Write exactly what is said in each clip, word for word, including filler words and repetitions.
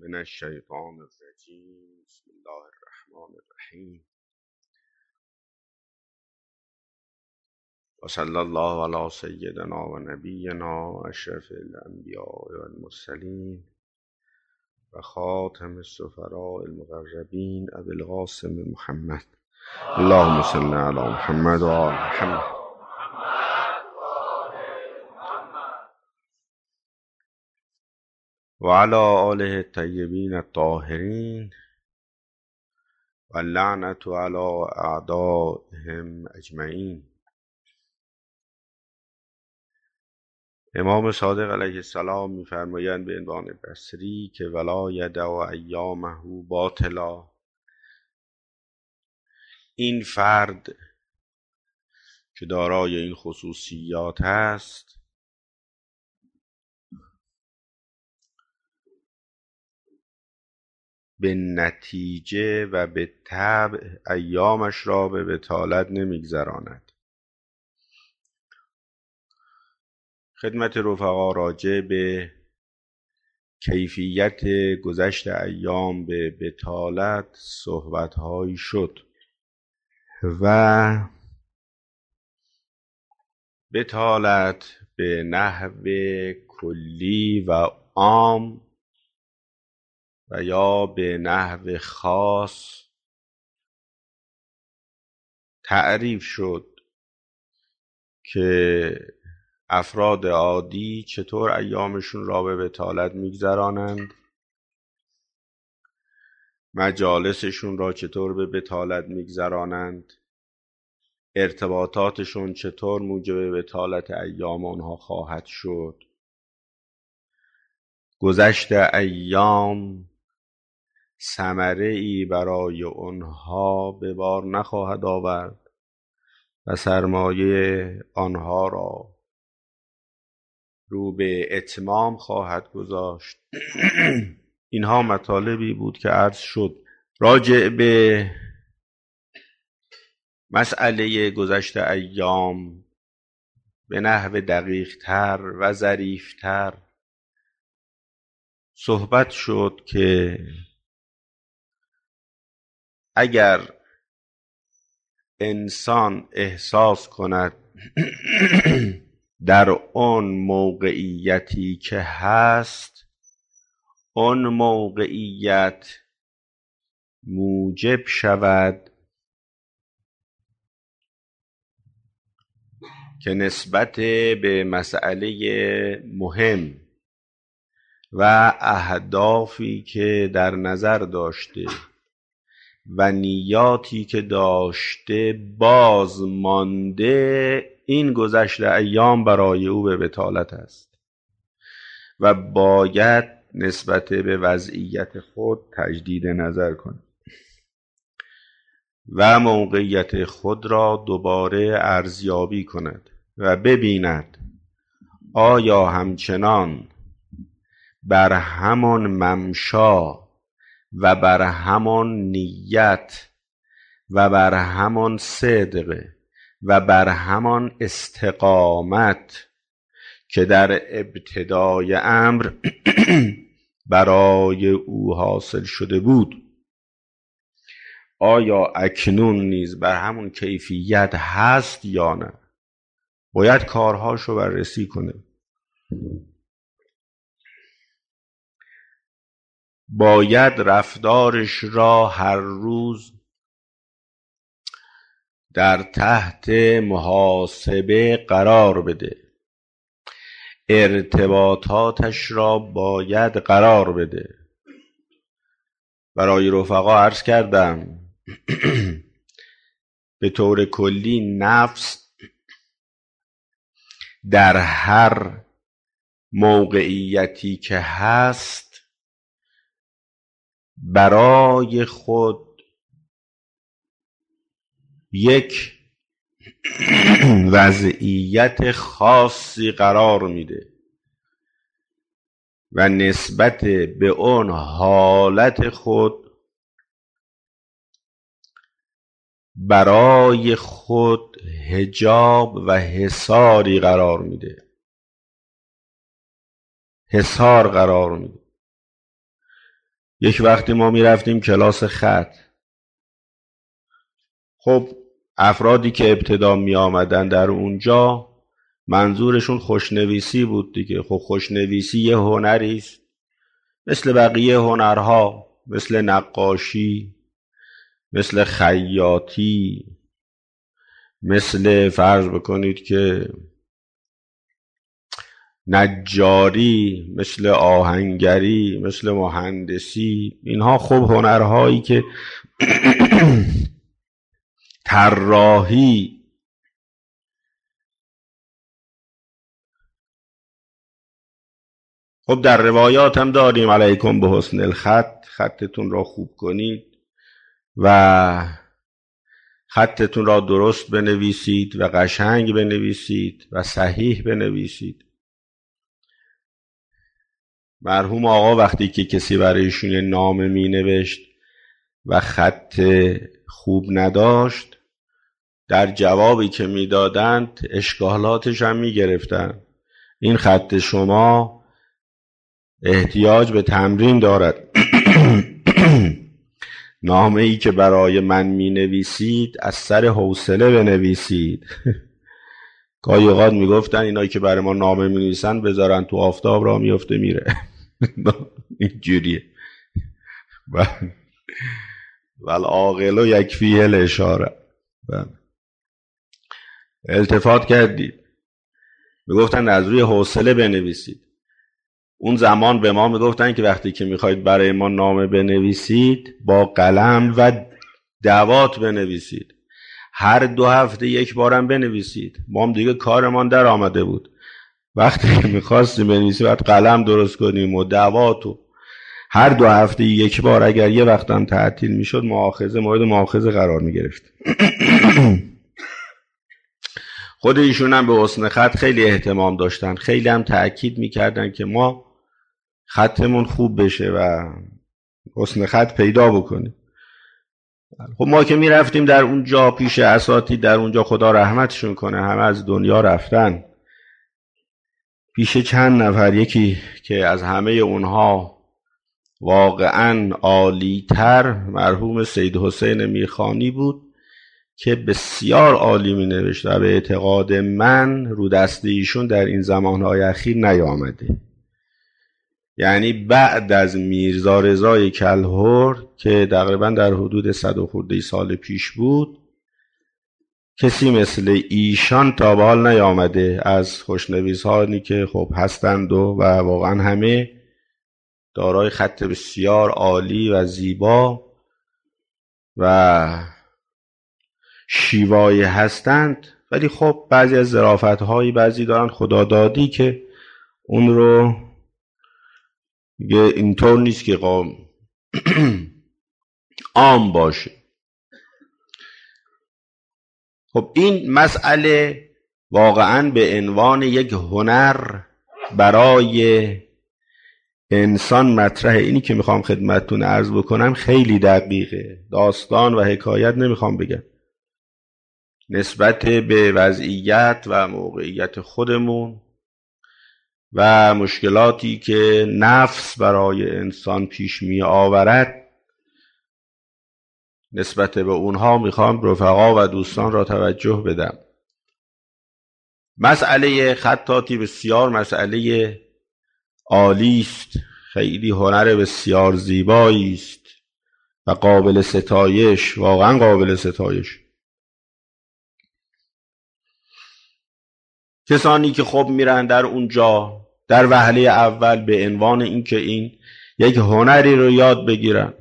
من الشیطان الرجیم. بسم الله الرحمن الرحیم. و صلی الله علی سیدنا و نبینا اشرف الانبیاء و المرسلین و خاتم السفراء المقربین ابی القاسم محمد. اللهم صل علی محمد و آل محمد. و علی آله الطیبین الطاهرین و اللعنة علی اعدائهم اجمعین. امام صادق علیه السلام می‌فرمایند به عنوان بصری که ولا یدع ایامه باطلا. این فرد که دارای این خصوصیات است به نتیجه و به طبع ایامش را به بطالت نمیگذراند. خدمت رفقا راجع به کیفیت گذشت ایام به بطالت صحبت‌هایی شد و بطالت به نحو کلی و عام و یا به نحو خاص تعریف شد که افراد عادی چطور ایامشون را به بطالت میگذرانند، مجالسشون را چطور به بطالت میگذرانند، ارتباطاتشون چطور موجب بطالت ایام آنها خواهد شد. گذشت ایام ثمره ای برای آنها به بار نخواهد آورد و سرمایه آنها را رو به اتمام خواهد گذاشت. اینها مطالبی بود که عرض شد. راجع به مسئله گذشت ایام به نحو دقیق تر و ظریف تر صحبت شد که اگر انسان احساس کند در آن موقعیتی که هست، آن موقعیت موجب شود که نسبت به مسئله مهم و اهدافی که در نظر داشته و نیاتی که داشته باز مانده، این گذشت ایام برای او به بطالت است و باید نسبت به وضعیت خود تجدید نظر کند و موقعیت خود را دوباره ارزیابی کند و ببیند آیا همچنان بر همان ممشا و بر همان نیت و بر همان صدق و بر همان استقامت که در ابتدای امر برای او حاصل شده بود، آیا اکنون نیز بر همون کیفیت هست یا نه؟ باید کارهاشو بررسی کنه. باید رفتارش را هر روز در تحت محاسبه قرار بده. ارتباطاتش را باید قرار بده. برای رفقا عرض کردم به طور کلی نفس در هر موقعیتی که هست برای خود یک وضعیت خاصی قرار میده و نسبت به اون حالت خود برای خود حجاب و حصاری قرار میده. حصار قرار میده. یک وقتی ما می رفتیم کلاس خط. خب افرادی که ابتدا می آمدن در اونجا منظورشون خوشنویسی بود دیگه. خب خوشنویسی یه هنری است مثل بقیه هنرها، مثل نقاشی، مثل خیاطی، مثل فرض بکنید که نجاری، مثل آهنگری، مثل مهندسی. اینها خب هنرهایی که طراحی، خب در روایات هم داریم علیکم به حسن الخط، خطتون را خوب کنید و خطتون را درست بنویسید و قشنگ بنویسید و صحیح بنویسید. مرحوم آقا وقتی که کسی برایشون نامه می نوشت و خط خوب نداشت، در جوابی که می دادند اشکالاتش هم می گرفتن. این خط شما احتیاج به تمرین دارد. نامه ای که برای من می نویسید از سر حوصله بنویسید. گاهی اوقات می گفتن اینایی که برای ما نامه می نویسن بذارن تو آفتاب را می افته میره. اینجوریه. والعاقل یکفیه الاشاره. التفات کردید، می گفتن از روی حوصله بنویسید. اون زمان به ما میگفتن که وقتی که میخواید برای ما نامه بنویسید با قلم و دوات بنویسید. هر دو هفته یک بارم بنویسید. ما هم دیگه کارمان در آمده بود. وقتی که میخواستیم بنویسیم باید قلم درست کنیم و دواتو. هر دو هفته یک بار اگر یه وقتم تعطیل میشد مؤاخذه مورد مؤاخذه قرار میگرفت. خود ایشون هم به حسن خط خیلی اهتمام داشتن، خیلی هم تأکید میکردن که ما خطمون خوب بشه و حسن خط پیدا بکنیم. خب ما که میرفتیم در اونجا پیش اساتید، در اونجا خدا رحمتشون کنه همه از دنیا رفتن، پیش چند نفر، یکی که از همه اونها واقعا عالی تر مرحوم سید حسین میرخانی بود که بسیار عالی می نوشت و به اعتقاد من رو دست ایشون در این زمانهای اخیر نیامده. یعنی بعد از میرزا رضای کلهر که تقریبا در حدود صد و خورده سال پیش بود، کسی مثل ایشان تا به حال نیامده از خوشنویسانی که خب هستند و, و واقعا همه دارای خط بسیار عالی و زیبا و شیوایی هستند. ولی خب بعضی از ظرافت‌هایی بعضی دارن خدادادی که اون رو میگه اینطور نیست که قام عام باشه. خب این مسئله واقعا به عنوان یک هنر برای انسان مطرحه. اینی که میخوام خدمتتون عرض بکنم خیلی دقیقه، داستان و حکایت نمیخوام بگم، نسبت به وضعیت و موقعیت خودمون و مشکلاتی که نفس برای انسان پیش می آورد، نسبت به اونها میخوام رفقا و دوستان را توجه بدم. مسئله خطاطی بسیار مسئله عالی است، خیلی هنر بسیار زیبایی است و قابل ستایش، واقعا قابل ستایش. کسانی که خب میرن در اونجا در وهله اول به عنوان اینکه این یک هنری رو یاد بگیرن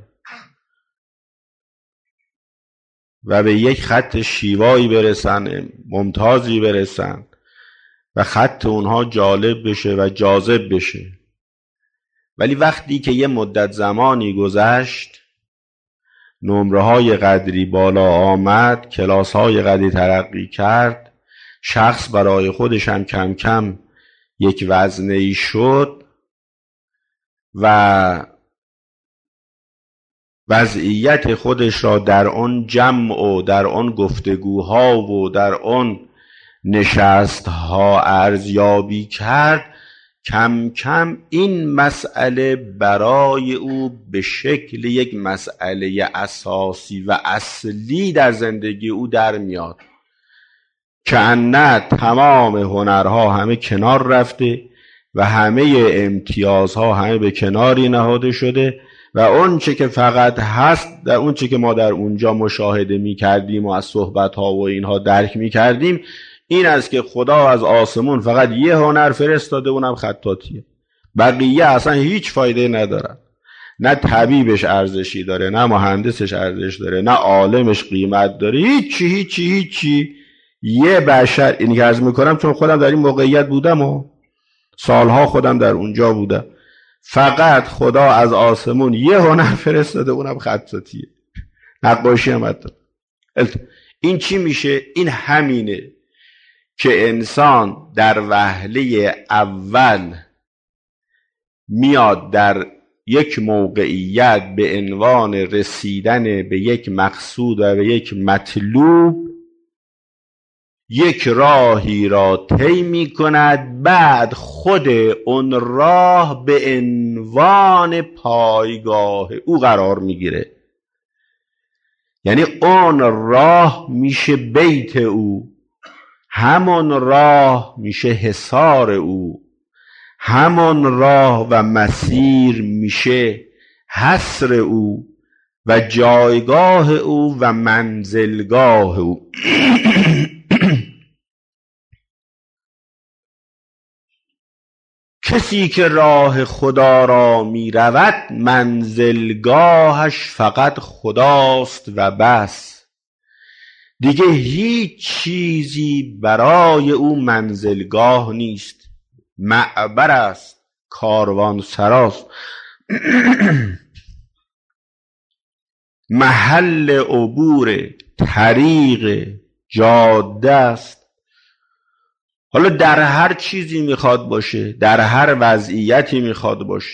و به یک خط شیوایی برسن، ممتازی برسن و خط اونها جالب بشه و جاذب بشه، ولی وقتی که یه مدت زمانی گذشت، نمره های قدری بالا آمد، کلاس های قدری ترقی کرد، شخص برای خودش هم کم کم یک وزنه‌ای شد و وضعیت خودش را در آن جمع و در آن گفتگوها و در آن نشستها ارزیابی کرد، کم کم این مسئله برای او به شکل یک مسئله اساسی و اصلی در زندگی او در میاد که نه تمام هنرها همه کنار رفته و همه امتیازها همه به کناری نهاده شده و اون چه که فقط هست، در اون چه که ما در اونجا مشاهده می کردیم و از صحبت ها و اینها درک می کردیم این است که خدا از آسمون فقط یه هنر فرستاده، اونم خطاطیه. بقیه اصلا هیچ فایده ندارن. نه طبیبش ارزشی داره، نه مهندسش ارزش داره، نه عالمش قیمت داره، هیچی هیچی هیچی. یه بشر، اینی که عرض میکنم چون خودم در این موقعیت بودم و سالها خودم در اونجا بودم، فقط خدا از آسمون یه هنر فرستاده، اونم خطاطیه. نقاشی هم حتی. این چی میشه؟ این همینه که انسان در وهله اول میاد در یک موقعیت به عنوان رسیدن به یک مقصود و به یک مطلوب یک راهی را طی می کند، بعد خود اون راه به عنوان پایگاه او قرار می گیره. یعنی اون راه میشه بیت او، همون راه میشه حصار او، همون راه و مسیر میشه حصر او و جایگاه او و منزلگاه او. کسی که راه خدا را می رود منزلگاهش فقط خداست و بس. دیگه هیچ چیزی برای او منزلگاه نیست، معبر است، کاروان سراست، محل عبور، طریق، جاده است. حالا در هر چیزی میخواد باشه، در هر وضعیتی میخواد باشه.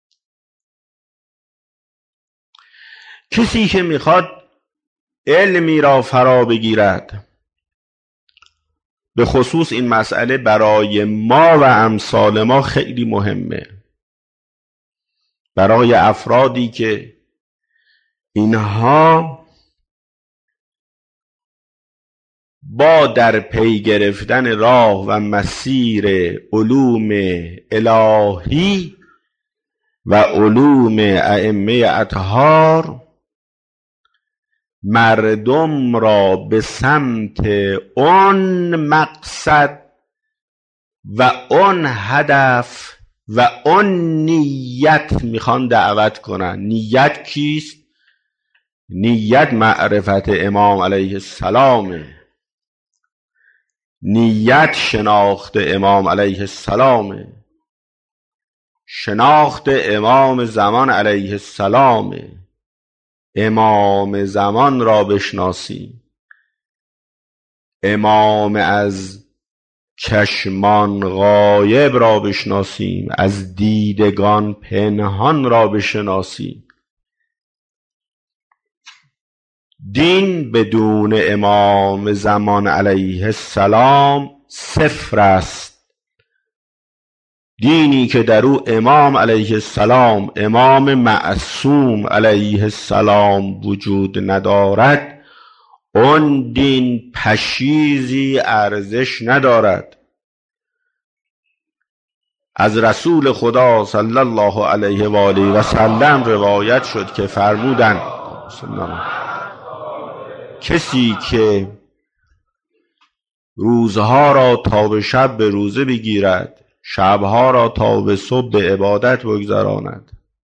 کسی که میخواد علمی را فرا بگیرد، به خصوص این مسئله برای ما و امثال ما خیلی مهمه، برای افرادی که اینها با در پی گرفتن راه و مسیر علوم الهی و علوم ائمه اطهار مردم را به سمت اون مقصد و اون هدف و اون نیت میخوان دعوت کنن. نیت کیست؟ نیت معرفت امام علیه السلامه. نیت شناخت امام علیه السلامه، شناخت امام زمان علیه السلامه. امام زمان را بشناسیم، امام از چشمان غایب را بشناسیم، از دیدگان پنهان را بشناسیم. دین بدون امام زمان علیه السلام صفر است. دینی که در او امام علیه السلام، امام معصوم علیه السلام وجود ندارد، اون دین پشیزی ارزش ندارد. از رسول خدا صلی الله علیه و آله و سلم روایت شد که فرمودند کسی که روزها را تا به شب به روزه بگیرد، شبها را تا به صبح به عبادت بگذراند،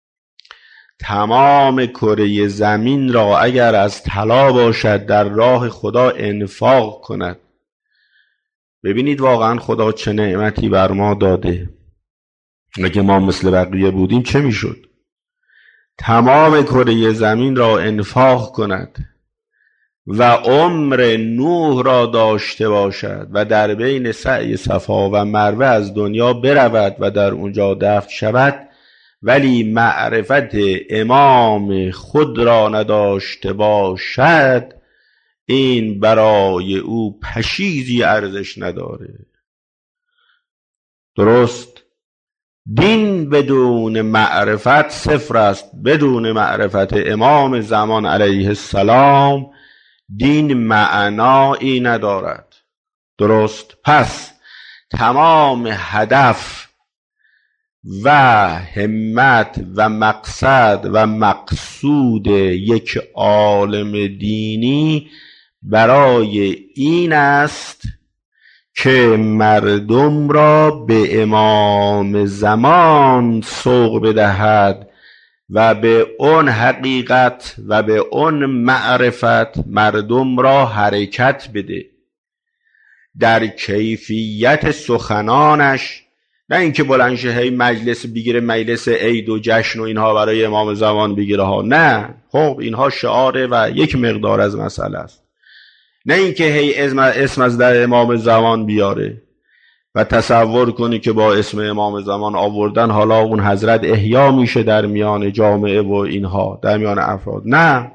تمام کره زمین را اگر از طلا باشد در راه خدا انفاق کند. ببینید واقعا خدا چه نعمتی بر ما داده. اگه ما مثل بقیه بودیم چه میشد؟ تمام کره زمین را انفاق کند و عمر نوح را داشته باشد و در بین سعی صفا و مروه از دنیا برود و در اونجا دفن شود، ولی معرفت امام خود را نداشته باشد، این برای او پشیزی ارزش نداره. درست دین بدون معرفت صفر است. بدون معرفت امام زمان علیه السلام دین معنایی ندارد. درست؟ پس تمام هدف و همت و مقصد و مقصود یک عالم دینی برای این است که مردم را به امام زمان سوق بدهد و به اون حقیقت و به اون معرفت مردم را حرکت بده در کیفیت سخنانش. نه اینکه بلند شه هی مجلس بگیره، مجلس عید و جشن و اینها برای امام زمان بگیره ها، نه، خب اینها شعاره و یک مقدار از مسئله است. نه اینکه هی اسم از در امام زمان بیاره و تصور کنی که با اسم امام زمان آوردن حالا اون حضرت احیا میشه در میان جامعه و اینها، در میان افراد. نه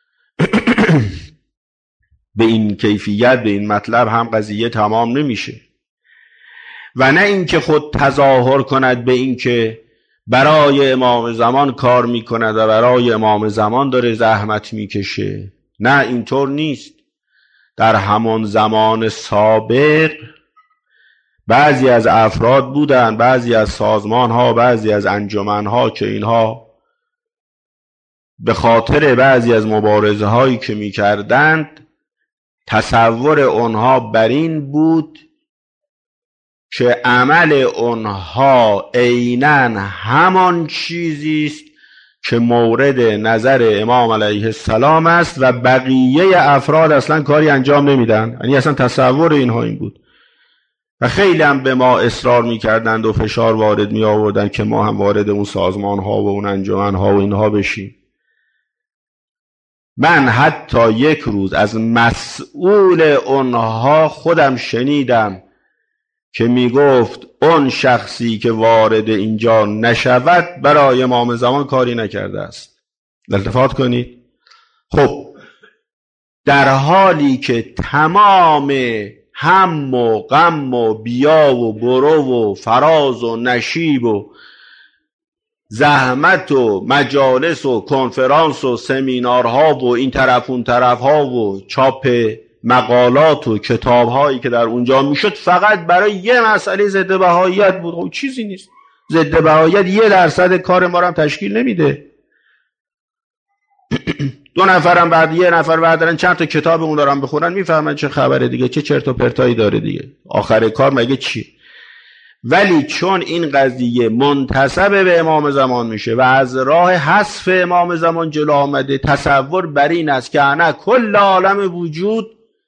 به این کیفیت، به این مطلب هم قضیه تمام نمیشه. و نه اینکه خود تظاهر کند به اینکه برای امام زمان کار میکند و برای امام زمان داره زحمت میکشه. نه، اینطور نیست. در همان زمان سابق بعضی از افراد بودن، بعضی از سازمان ها، بعضی از انجمن ها که اینها به خاطر بعضی از مبارزه هایی که می کردند تصور اونها بر این بود که عمل اونها عیناً همان چیزی است که مورد نظر امام علیه السلام است و بقیه افراد اصلا کاری انجام نمیدن. یعنی اصلا تصور اینها این بود و خیلی هم به ما اصرار میکردند و فشار وارد می آوردن که ما هم وارد اون سازمان ها و اون انجمن ها و اینها بشیم. من حتی یک روز از مسئول اونها خودم شنیدم که میگفت اون شخصی که وارد اینجا نشود برای امام زمان کاری نکرده است. التفات کنید. خب در حالی که تمام هم و غم و بیا و برو و فراز و نشیب و زحمت و مجالس و کنفرانس و سمینارها و این طرف اون طرف ها و چاپ مقالات و کتاب هایی که در اونجا میشد فقط برای یه مسئله ضد بهاییت بود. خب چیزی نیست. ضد بهاییت یه درصد کار ما رو هم تشکیل نمیده. دو نفرم بعد یه نفر بعدن چند تا کتاب اون دارن بخونن میفهمن چه خبره دیگه، چه چرت و پرتایی داره دیگه، آخر کار مگه چیه. ولی چون این قضیه منتسب به امام زمان میشه و از راه حذف امام زمان جلو آمده، تصور بر این است که انا کل عالم وجود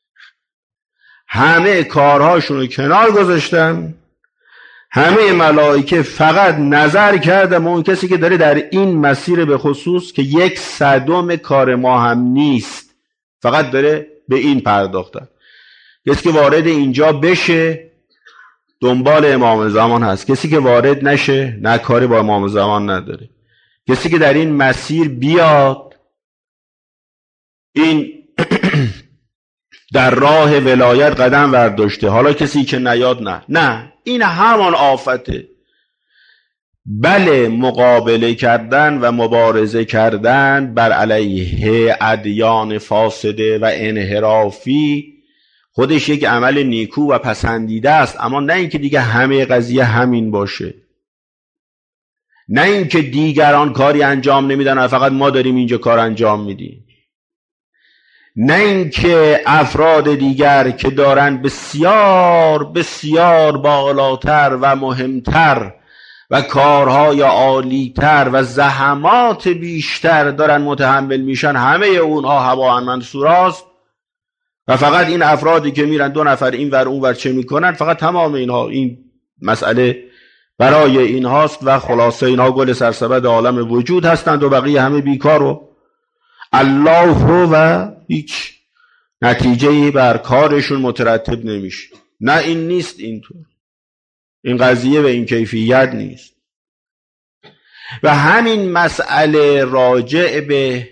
همه کارهاشون رو کنار گذاشتن، همه ملائکه فقط نظر کردن اون کسی که داره در این مسیر به خصوص که یک صدم کار ما هم نیست، فقط داره به این پرداختن. کسی که وارد اینجا بشه دنبال امام زمان هست، کسی که وارد نشه نه کاری با امام زمان نداره. کسی که در این مسیر بیاد این در راه ولایت قدم برداشته، حالا کسی که نیاد نه نه این همان آفته. بله مقابله کردن و مبارزه کردن بر علیه ادیان فاسده و انحرافی خودش یک عمل نیکو و پسندیده است، اما نه اینکه دیگه همه قضیه همین باشه، نه اینکه دیگران کاری انجام نمیدن و فقط ما داریم اینجا کار انجام میدیم، نه اینکه افراد دیگر که دارن بسیار بسیار بالاتر و مهمتر و کارهای عالیتر و زحمات بیشتر دارن متحمل میشن همه اونها هوا منصوراست و فقط این افرادی که میرن دو نفر این ور اون ور چه میکنن، فقط تمام اینها این مسئله برای اینهاست و خلاصه اینها گل سرسبد عالم وجود هستند و بقیه همه بیکار و الله و هیچ نتیجه‌ای بر کارشون مترتب نمیشه. نه این نیست، اینطور این قضیه به این کیفیت نیست. و همین مسئله راجع به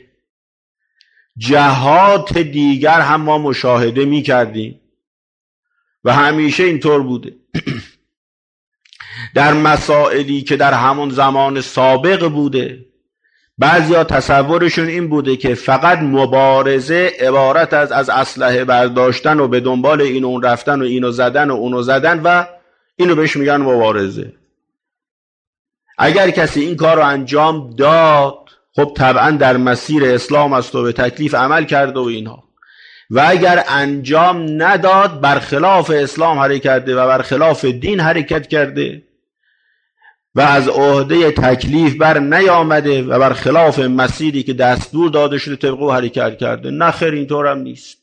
جهات دیگر هم ما مشاهده می کردیم و همیشه اینطور بوده. در مسائلی که در همون زمان سابق بوده. بعضیا تصورشون این بوده که فقط مبارزه عبارت از از اسلحه برداشتن و به دنبال این و اون رفتن و اینو زدن و اونو زدن و اینو بهش میگن مبارزه. اگر کسی این کار رو انجام داد خب طبعا در مسیر اسلام است و به تکلیف عمل کرده و اینها، و اگر انجام نداد برخلاف اسلام حرکت کرده و برخلاف دین حرکت کرده و از عهده تکلیف بر نیامده و برخلاف مسیری که دستور داده شده طبق او حرکت کرده. نه خیر، اینطور هم نیست.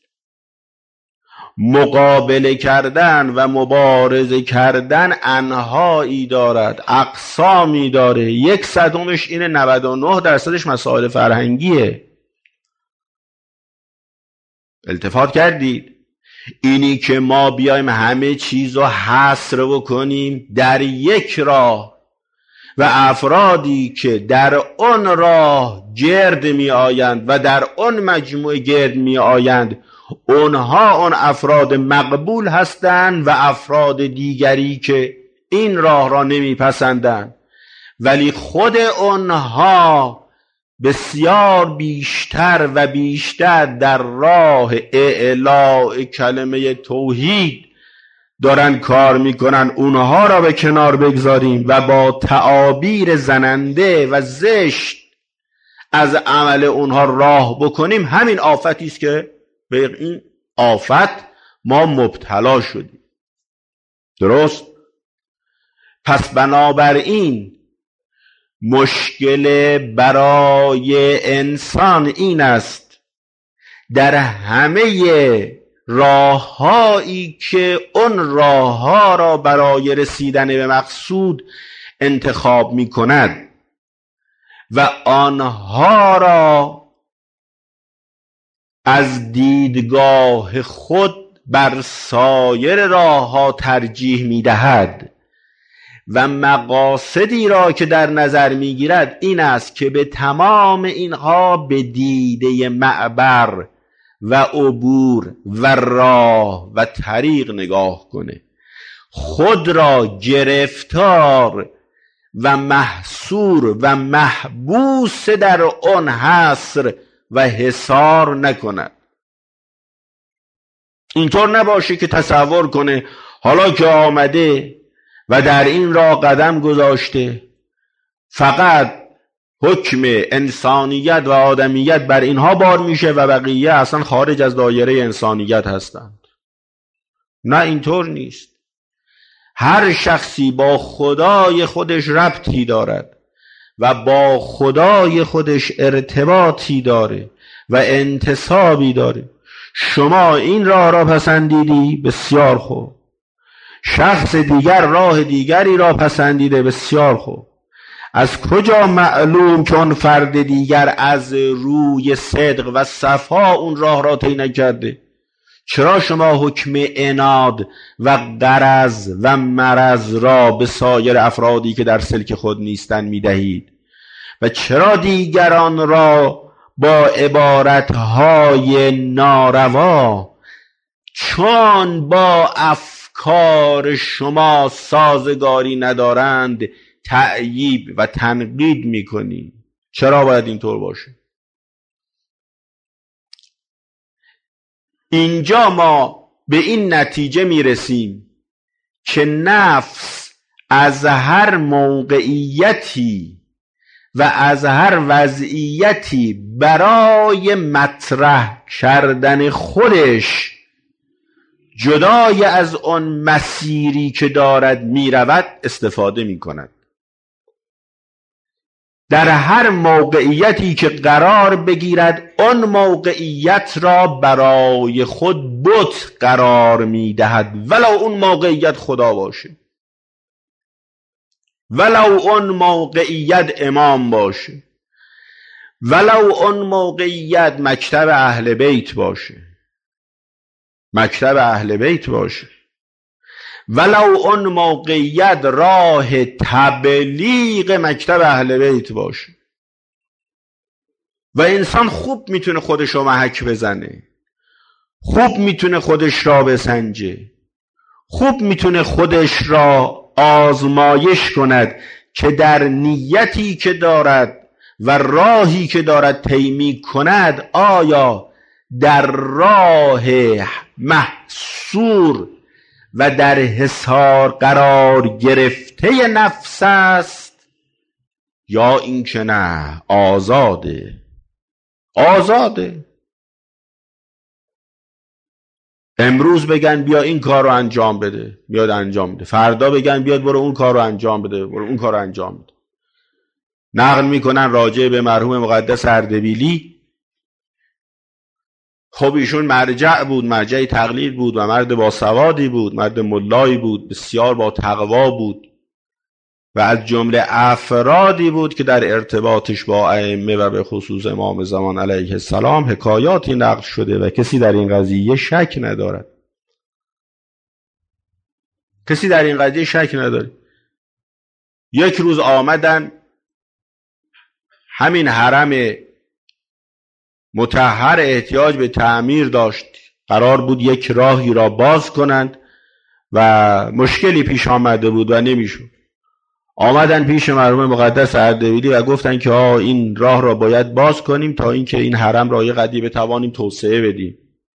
مقابله کردن و مبارزه کردن انواعی دارد، اقسامی داره. یک صدمش اینه، نود و نه درصدش مسائل فرهنگیه. التفات کردید؟ اینی که ما بیایم همه چیز رو حصر بکنیم در یک راه و افرادی که در اون راه گرد می آیند و در اون مجموعه گرد می آیند اونها اون افراد مقبول هستند و افراد دیگری که این راه را نمی پسندند، ولی خود اونها بسیار بیشتر و بیشتر در راه اعلاء کلمه توحید دارن کار میکنن. اونها را به کنار بگذاریم و با تعابیر زننده و زشت از عمل اونها راه بکنیم، همین آفتی است که به این آفت ما مبتلا شدیم. درست؟ پس بنابراین مشکل برای انسان این است در همه راههایی که اون راهها را برای رسیدن به مقصود انتخاب می کند و آنها را از دیدگاه خود بر سایر راهها ترجیح می دهد و مقاصدی را که در نظر می گیرد این است که به تمام اینها به دیده معبر و عبور و راه و طریق نگاه کنه، خود را گرفتار و محصور و محبوس در آن حصر و حصار نکند. اینطور نباشه که تصور کنه حالا که آمده و در این راه قدم گذاشته فقط حکم انسانیت و آدمیت بر اینها بار میشه و بقیه اصلا خارج از دایره انسانیت هستند. نه، اینطور نیست. هر شخصی با خدای خودش ربطی دارد و با خدای خودش ارتباطی داره و انتسابی داره. شما این راه را پسندیدی، بسیار خوب. شخص دیگر راه دیگری را پسندیده، بسیار خوب. از کجا معلوم که اون فرد دیگر از روی صدق و صفا اون راه را طی نکرده؟ چرا شما حکم عناد و غرض و مرض را به سایر افرادی که در سلک خود نیستند میدهید؟ و چرا دیگران را با عبارتهای ناروا چون با افکار شما سازگاری ندارند تعییب و تنقید میکنی؟ چرا باید اینطور باشه؟ اینجا ما به این نتیجه میرسیم که نفس از هر موقعیتی و از هر وضعیتی برای مطرح کردن خودش جدای از آن مسیری که دارد میرود استفاده میکند. در هر موقعیتی که قرار بگیرد آن موقعیت را برای خود بت قرار میدهد، ولو اون موقعیت خدا باشه، ولو اون موقعیت امام باشه، ولو اون موقعیت مکتب اهل بیت باشه مکتب اهل بیت باشه ولو اون موقعیت راه تبلیغ مکتب اهل بیت باشه. و انسان خوب میتونه خودش رو محک بزنه، خوب میتونه خودش را بسنجه، خوب میتونه خودش را آزمایش کند که در نیتی که دارد و راهی که دارد طی می‌کند آیا در راه محصور و در حصار قرار گرفته نفس است یا اینکه نه آزاده. آزاده. امروز بگن بیا این کار رو انجام بده، بیاد انجام بده. فردا بگن بیاد برو اون کار رو انجام بده، برو اون کار رو انجام بده. نقل میکنن راجع به مرحوم مقدس اردبیلی، خب ایشون مرجع بود، مرجع تقلید بود و مرد باسوادی بود، مرد ملایی بود، بسیار با تقوا بود و از جمله افرادی بود که در ارتباطش با ائمه و به خصوص امام زمان علیه السلام حکایاتی نقل شده و کسی در این قضیه شک ندارد. کسی در این قضیه شک نداره. یک روز آمدن همین حرم مطهر احتیاج به تعمیر داشت، قرار بود یک راهی را باز کنند و مشکلی پیش آمده بود و نمیشد. آمدن پیش مرحوم مقدس اردبیلی و گفتن که آه این راه را باید باز کنیم تا اینکه این حرم را یه قدری بتوانیم توسعه بدیم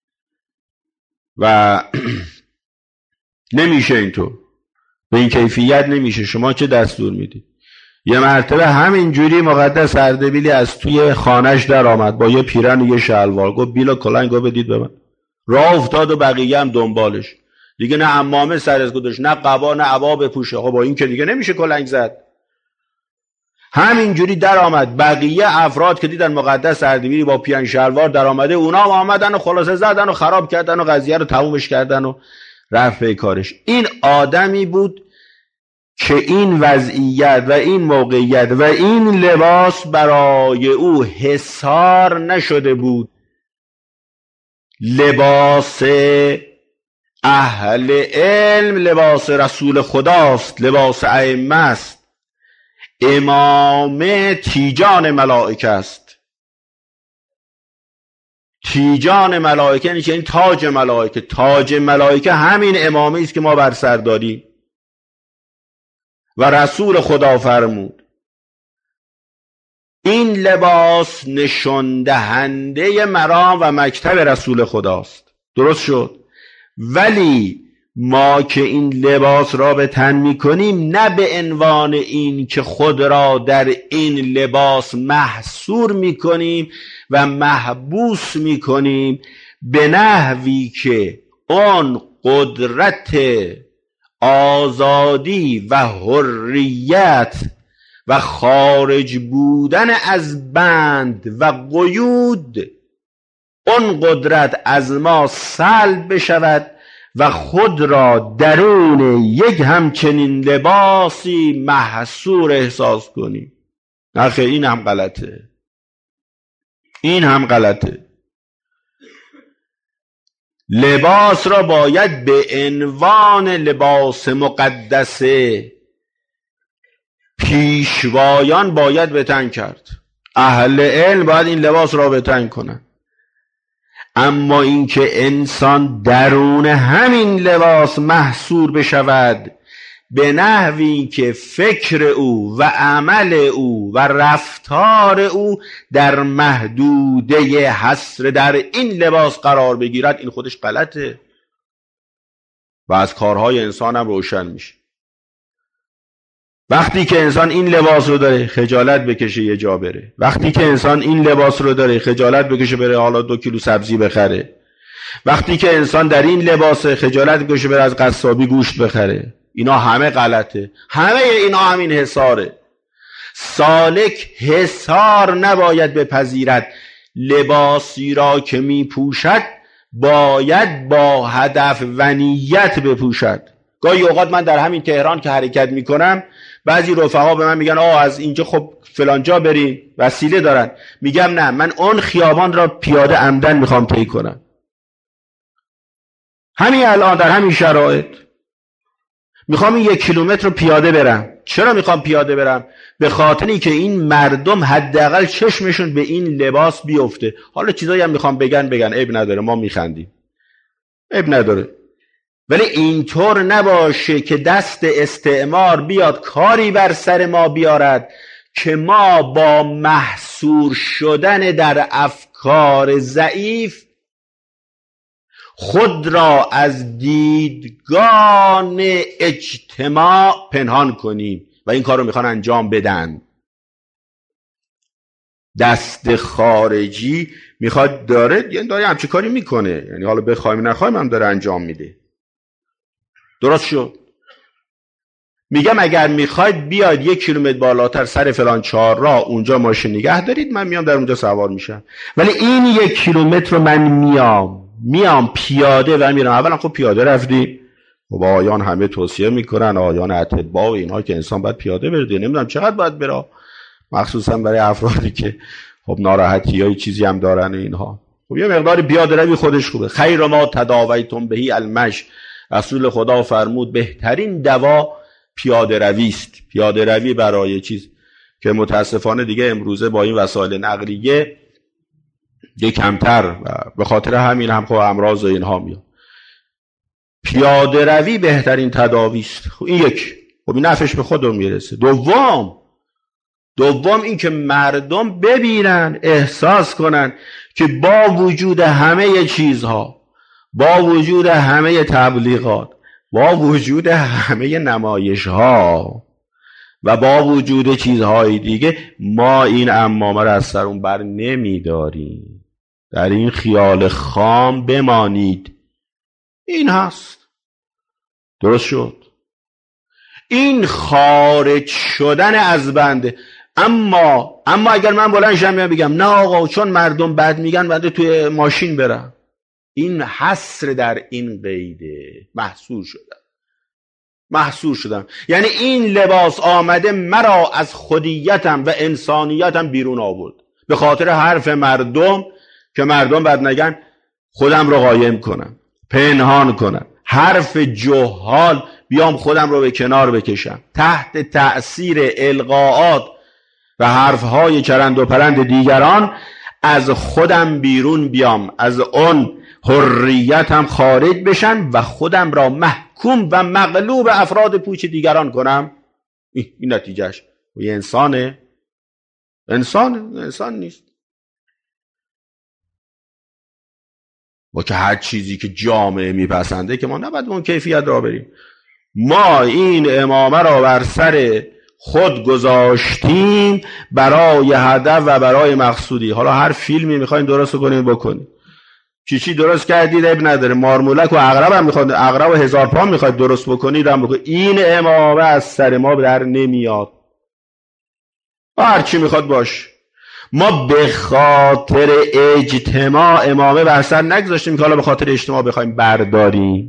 و نمیشه اینطور، به این کیفیت نمیشه، شما چه دستور میدید؟ یه مرتبه همین جوری مقدس اردبیلی از توی خانهش در آمد با یه پیرن و یه شلوار، گفت بیلا کلنگو بدید به من. راه افتاد و بقیه هم دنبالش. دیگه نه عمامه سرش گذاشت، نه قبا نه عبا بپوشه. خب با این که دیگه نمیشه کلنگ زد. همین جوری در آمد. بقیه افراد که دیدن مقدس اردبیلی با پیرن شلوار در آمده، اونا هم آمدن و خلاصه زدن و خراب کردن و قضیه رو تمومش کردن و رفت به کارش. این آدمی بود که این وضعیت و این موقعیت و این لباس برای او حصار نشده بود. لباس اهل علم لباس رسول خداست، لباس ائمه است. امامه تیجان ملائکه است. تیجان ملائکه یعنی این تاج ملائکه. تاج ملائکه همین امامه است که ما بر سر داریم و رسول خدا فرمود این لباس نشان دهنده مرام و مکتب رسول خداست. درست شد؟ ولی ما که این لباس را به تن می کنیم نه به عنوان این که خود را در این لباس محصور می کنیم و محبوس می کنیم به نحوی که آن قدرت آزادی و حریت و خارج بودن از بند و قیود اون قدرت از ما سلب بشود و خود را درون یک همچنین لباسی محصور احساس کنیم. نخیر، این هم غلطه. این هم غلطه. لباس را باید به عنوان لباس مقدسه پیشوایان باید به تن کرد. اهل علم باید این لباس را به تن کنند. اما اینکه انسان درون همین لباس محصور بشود به نحوی که فکر او و عمل او و رفتار او در محدوده حصر در این لباس قرار بگیرد، این خودش غلطه و از کارهای انسان هم روشن میشه. وقتی که انسان این لباس رو داره خجالت بکشه یه جا بره. وقتی که انسان این لباس رو داره خجالت بکشه بره حالا دو کیلو سبزی بخره. وقتی که انسان در این لباس خجالت بکشه بره از قصابی گوشت بخره. اینا همه غلطه. همه اینا همین حصاره. سالک حصار نباید بپذیرد. لباسی را که می پوشد باید با هدف و نیت بپوشد. گاهی اوقات من در همین تهران که حرکت می کنم بعضی رفقا به من میگن آه از اینجا خب فلان جا بریم، وسیله دارن. میگم نه، من اون خیابان را پیاده عمدن میخوام طی کنم. همین الان در همین شرایط میخوام این یک کیلومتر رو پیاده برم. چرا میخوام پیاده برم؟ به خاطری که این مردم حداقل چشمشون به این لباس بیفته. حالا چیزایی هم میخوام بگن بگن، عیب نداره، ما میخندیم، عیب نداره. ولی اینطور نباشه که دست استعمار بیاد کاری بر سر ما بیارد که ما با محصور شدن در افکار ضعیف خود را از دیدگان اجتماع پنهان کنیم و این کار رو میخوان انجام بدن. دست خارجی میخواد داره یعنی داره همچه کاری میکنه، یعنی حالا بخوایم نخوایم هم داره انجام میده. درست شد؟ میگم اگر میخواید بیاید یک کیلومتر بالاتر سر فلان چهار راه اونجا ماشین نگه دارید، من میام در اونجا سوار میشم، ولی این یک کیلومتر رو من میام میام پیاده و میرم. اولا خب پیاده رفتی، خب آیان همه توصیه میکنن، آیان اطباء و اینها که انسان باید پیاده بره، نمیدونم چقدر باید بره، مخصوصا برای افرادی که خب ناراحتی های چیزی هم دارن اینها. خب یه مقدار پیاده روی خودش خوبه. خیر ما تداویتم بهی المشی، رسول خدا فرمود بهترین دوا پیاده روی است. پیاده روی برای چیز که متاسفانه دیگه امروزه با این وسایل نقلیه دیگه کمتر و به خاطر همین هم خب امراض و اینها میاد. پیاده روی بهترین تداوی است. خب این یک، خب این نفعش به خودم میرسه. دوم دوم این که مردم ببینن، احساس کنن که با وجود همه چیزها، با وجود همه تبلیغات، با وجود همه نمایش ها و با وجود چیزهای دیگه، ما این عمامه را از سرون بر نمی داریم. در این خیال خام بمانید. این هست. درست شد؟ این خارج شدن از بنده. اما اما اگر من بلند شم بگم نه آقا چون مردم بد میگن بنده توی ماشین برم، این حصر در این قیده. محصور شدم محصور شدم یعنی این لباس آمده مرا از خودیتم و انسانیتم بیرون آورد به خاطر حرف مردم که مردم بد نگن خودم رو قایم کنم، پنهان کنم، حرف جهال بیام خودم رو به کنار بکشم، تحت تأثیر القاءات و حرفهای چرند و پرند دیگران از خودم بیرون بیام، از اون حریتم خارج بشم و خودم را محکوم و مغلوب افراد پوچ دیگران کنم. این نتیجهش. یه انسانه؟ انسان انسان نیست. و که هر چیزی که جامعه میپسنده که ما نباید اون کیفیت را بریم. ما این امامه را بر سر خود گذاشتیم برای هدف و برای مقصودی. حالا هر فیلمی میخواین درست کنین بکنین، چی چی درست کردید اب نداره، مارمولک و عقرب هم میخواد، عقرب و هزار پا میخواد درست بکنید هم بکنید. این امامه از سر ما در نمیاد. هر چی میخواد باش. ما به خاطر اجتماع امامه بر سر نگذاشتیم که حالا به خاطر اجتماع بخوایم برداریم.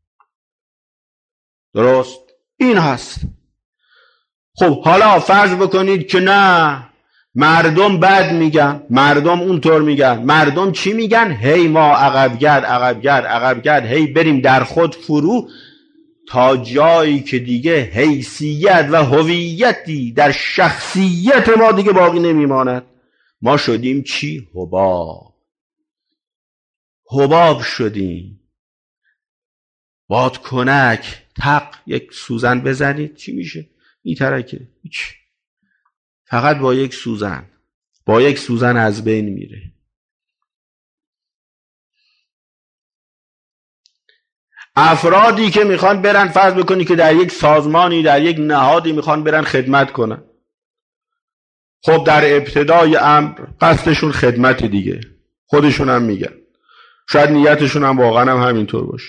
درست؟ این هست. خب حالا فرض بکنید که نه مردم بد میگن، مردم اونطور میگن، مردم چی میگن؟ هی ما عقبگرد عقبگرد عقبگرد هی بریم در خود فرو تا جایی که دیگه حیثیت و هویتی در شخصیت ما دیگه باقی نمیماند. ما شدیم چی؟ حباب. حباب شدیم. بادکنک تق یک سوزن بزنید چی میشه؟ میترکه. هیچ. فقط با یک سوزن با یک سوزن از بین میره. افرادی که میخوان برن، فرض بکنی که در یک سازمانی در یک نهادی میخوان برن خدمت کنن، خب در ابتدای امر قصدشون خدمت دیگه، خودشون هم میگن، شاید نیتشون هم واقعا هم همینطور باشه.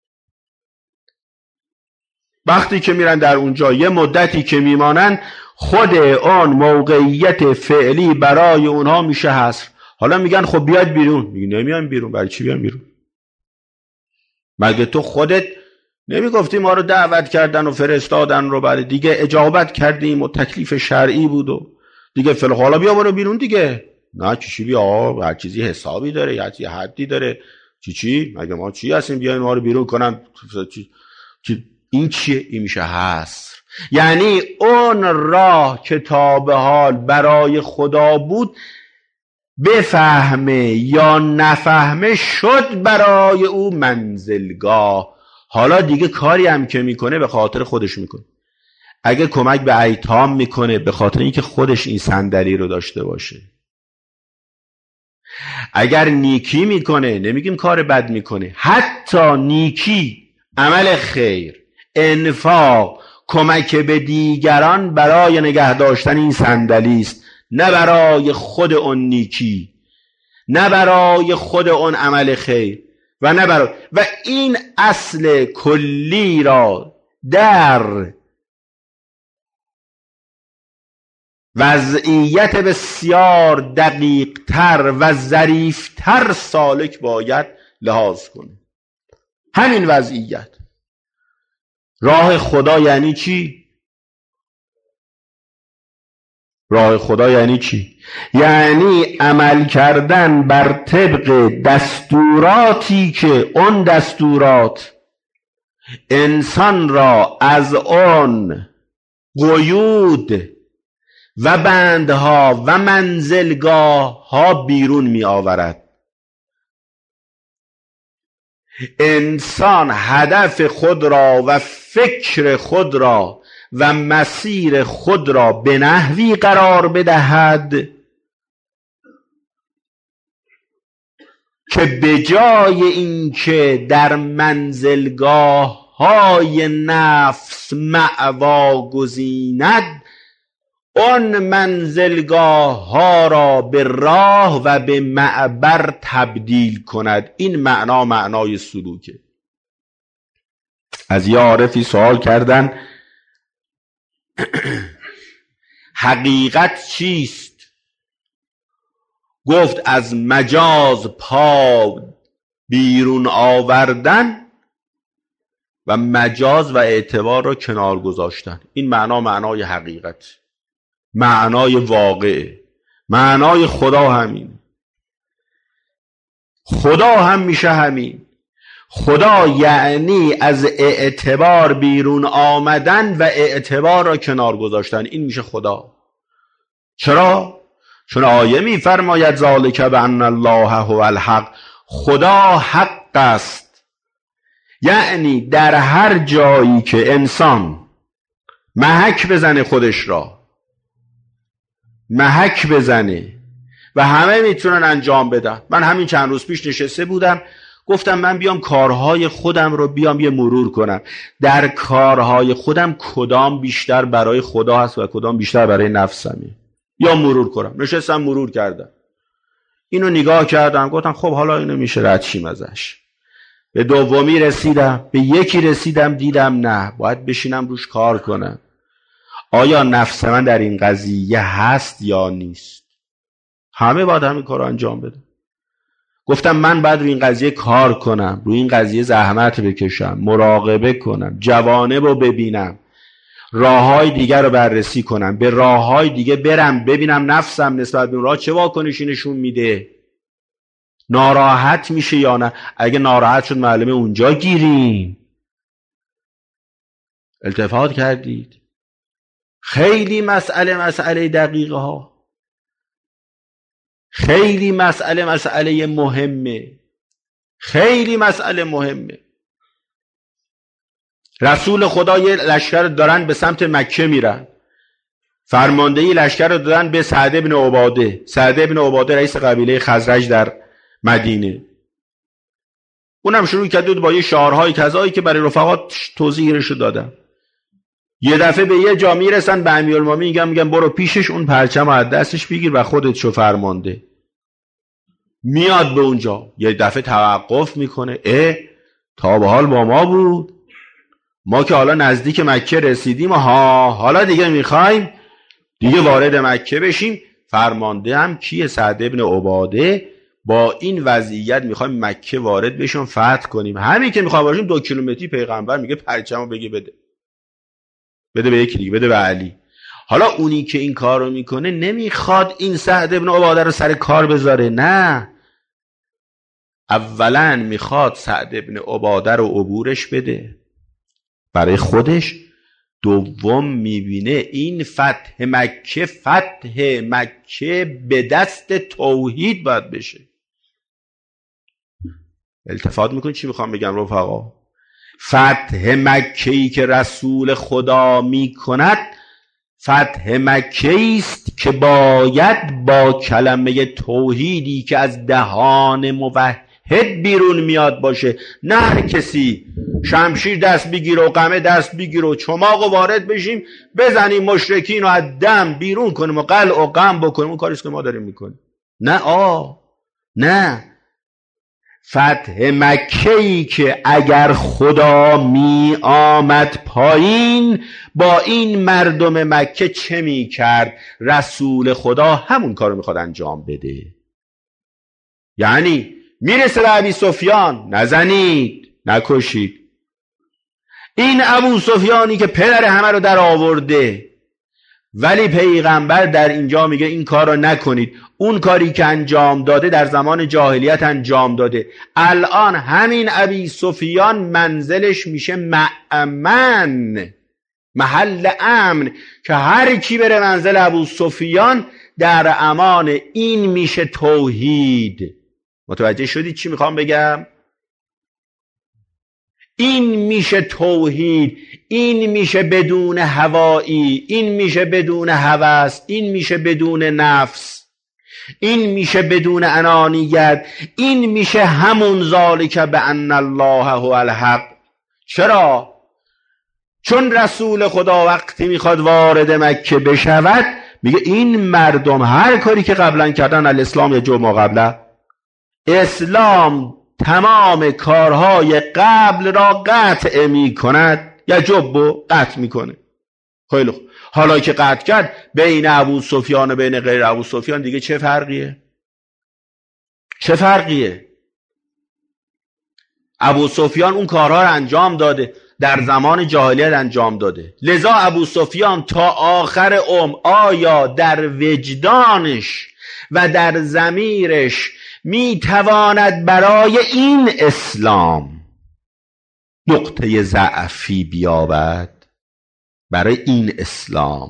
وقتی که میرن در اونجا یه مدتی که میمانن خود اون موقعیت فعلی برای اونها میشه حصر. حالا میگن خب بیاید بیرون، میگن نمیایم بیرون. برای چی بیایم بیرون؟ مگه تو خودت نمیگفتی ما رو دعوت کردن و فرستادن رو بعد دیگه اجابت کردیم و تکلیف شرعی بود و دیگه فعلا حالا بیا برو بیرون دیگه؟ نه چی چی بیا، هر چیزی حسابی داره، یا چیزی حدی داره. چی چی؟ مگه ما چی هستیم بیاین ما رو بیرون کنن؟ چی چی این چیه؟ این میشه حصر. یعنی اون راه که تا به حال برای خدا بود بفهمه یا نفهمه شد برای او منزلگاه. حالا دیگه کاری هم که میکنه به خاطر خودش میکنه. اگه کمک به ایتام میکنه به خاطر اینکه خودش این صندلی رو داشته باشه. اگر نیکی میکنه، نمیگیم کار بد میکنه، حتی نیکی، عمل خیر، انفاق، کمک به دیگران برای نگه داشتن این صندلی است، نه برای خود اون نیکی، نه برای خود اون عمل خیر و نه برای و این اصل کلی را در وضعیت بسیار دقیق تر و ظریف تر سالک باید لحاظ کنه. همین وضعیت راه خدا یعنی چی؟ راه خدا یعنی چی؟ یعنی عمل کردن بر طبق دستوراتی که اون دستورات انسان را از اون قیود و بندها و منزلگاه ها بیرون می آورد. انسان هدف خود را و فکر خود را و مسیر خود را به نحوی قرار بدهد که به جای اینکه در منزلگاه های نفس مأوا گزیند، اون منزلگاه ها را به راه و به معبر تبدیل کند. این معنا معنای سلوکه. از یه عارفی سوال کردن حقیقت چیست؟ گفت از مجاز پا بیرون آوردن و مجاز و اعتبار را کنار گذاشتن. این معنا معنای حقیقت، معنای واقعه، معنای خدا همین. خدا هم میشه همین. خدا یعنی از اعتبار بیرون آمدن و اعتبار را کنار گذاشتن. این میشه خدا. چرا؟ چون آیه میفرماید ذالک بان الله هو الحق، خدا حق است. یعنی در هر جایی که انسان محک بزنه خودش را، محک بزنه و همه میتونن انجام بدن. من همین چند روز پیش نشسته بودم، گفتم من بیام کارهای خودم رو بیام یه مرور کنم. در کارهای خودم کدام بیشتر برای خدا هست و کدام بیشتر برای نفسمه، یا مرور کنم. نشستم مرور کردم، اینو نگاه کردم، گفتم خب حالا اینو میشه رد شیم ازش. به دومی رسیدم، به یکی رسیدم، دیدم نه، باید بشینم روش کار کنم. آیا نفس من در این قضیه هست یا نیست؟ همه باید همین کار رو انجام بدم. گفتم من باید روی این قضیه کار کنم، روی این قضیه زحمت بکشم، مراقبه کنم، جوانب رو ببینم، راههای دیگر رو بررسی کنم، به راههای دیگه برم ببینم نفسم نسبت به اون راه چه واکنشی نشون میده، ناراحت میشه یا نه. اگه ناراحت شد معلومه اونجا گیریم. التفات کردید؟ خیلی مسئله مسئله دقیقه ها، خیلی مسئله مسئله مهمه، خیلی مسئله مهمه. رسول خدا یه لشکر دارن به سمت مکه میرن، فرماندهی لشکر رو دادن به سعد بن عباده. سعد بن عباده رئیس قبیله خزرج در مدینه. اونم شروع کرد با یه شعارهای کذایی که برای رفقات توضیحش دادم. یه دفعه به یه جا میرسن، به امیرالمومنین میگن میگن برو پیشش اون پرچم از دستش بگیر و خودت شو فرمانده. میاد به اونجا، یه دفعه توقف میکنه، اه تا به حال با ما بود، ما که حالا نزدیک مکه رسیدیم، ها حالا دیگه میخوایم دیگه وارد مکه بشیم. فرمانده هم کیه؟ سعد ابن عباده. با این وضعیت میخوایم مکه وارد بشیم، فتح کنیم. همین که میخوایم باشیم دو کیلومتری پیغمبر میگه پرچمو بگی بده، بده به یکی دیگه، بده به علی. حالا اونی که این کار رو میکنه نمیخواد این سعد ابن عباده رو سر کار بذاره، نه، اولا میخواد سعد ابن عباده رو عبورش بده برای خودش. دوم میبینه این فتح مکه، فتح مکه به دست توحید باید بشه. التفات میکنی چی میخوام بگم رفقا؟ فتح مکه‌ای که رسول خدا می کند فتح مکه‌ای است که باید با کلمه توحیدی که از دهان موحد بیرون میاد باشه. نه هر کسی شمشیر دست بگیره و قمه دست بگیره و چماق و وارد بشیم بزنیم مشرکین و از دم بیرون کنیم و قلع و قم بکنیم. اون کاریست که ما داریم میکنیم. نه آ نه، فتح مکه‌ای که اگر خدا می آمد پایین با این مردم مکه چه می کرد؟ رسول خدا همون کارو میخواد انجام بده. یعنی میرسه به ابی سفیان نزنید نکشید. این ابو سفیانی که پدر همه رو در آورده، ولی پیغمبر در اینجا میگه این کار رو نکنید. اون کاری که انجام داده در زمان جاهلیت انجام داده. الان همین ابی سفیان منزلش میشه مأمن، محل امن، که هر کی بره منزل ابو سفیان در امان. این میشه توحید. متوجه شدید چی میخوام بگم؟ این میشه توحید. این میشه بدون هوایی، این میشه بدون هوس، این میشه بدون نفس، این میشه بدون انانیت، این میشه همون ذالک بان الله هو الحق. چرا؟ چون رسول خدا وقتی میخواد وارد مکه بشود میگه این مردم هر کاری که قبلا کردن، الاسلام یا جو ما قبله، اسلام تمام کارهای قبل را قطع می کند یا جب قطع می کنه. خیلی خوب، حالا که قطع کرد بین ابو سفیان و بین غیر ابو سفیان دیگه چه فرقیه؟ چه فرقیه؟ ابو سفیان اون کارها رو انجام داده، در زمان جاهلیت انجام داده. لذا ابو سفیان تا آخر عمر آیا در وجدانش و در ضمیرش می تواند برای این اسلام نقطه ضعفی بیابد؟ برای این اسلام،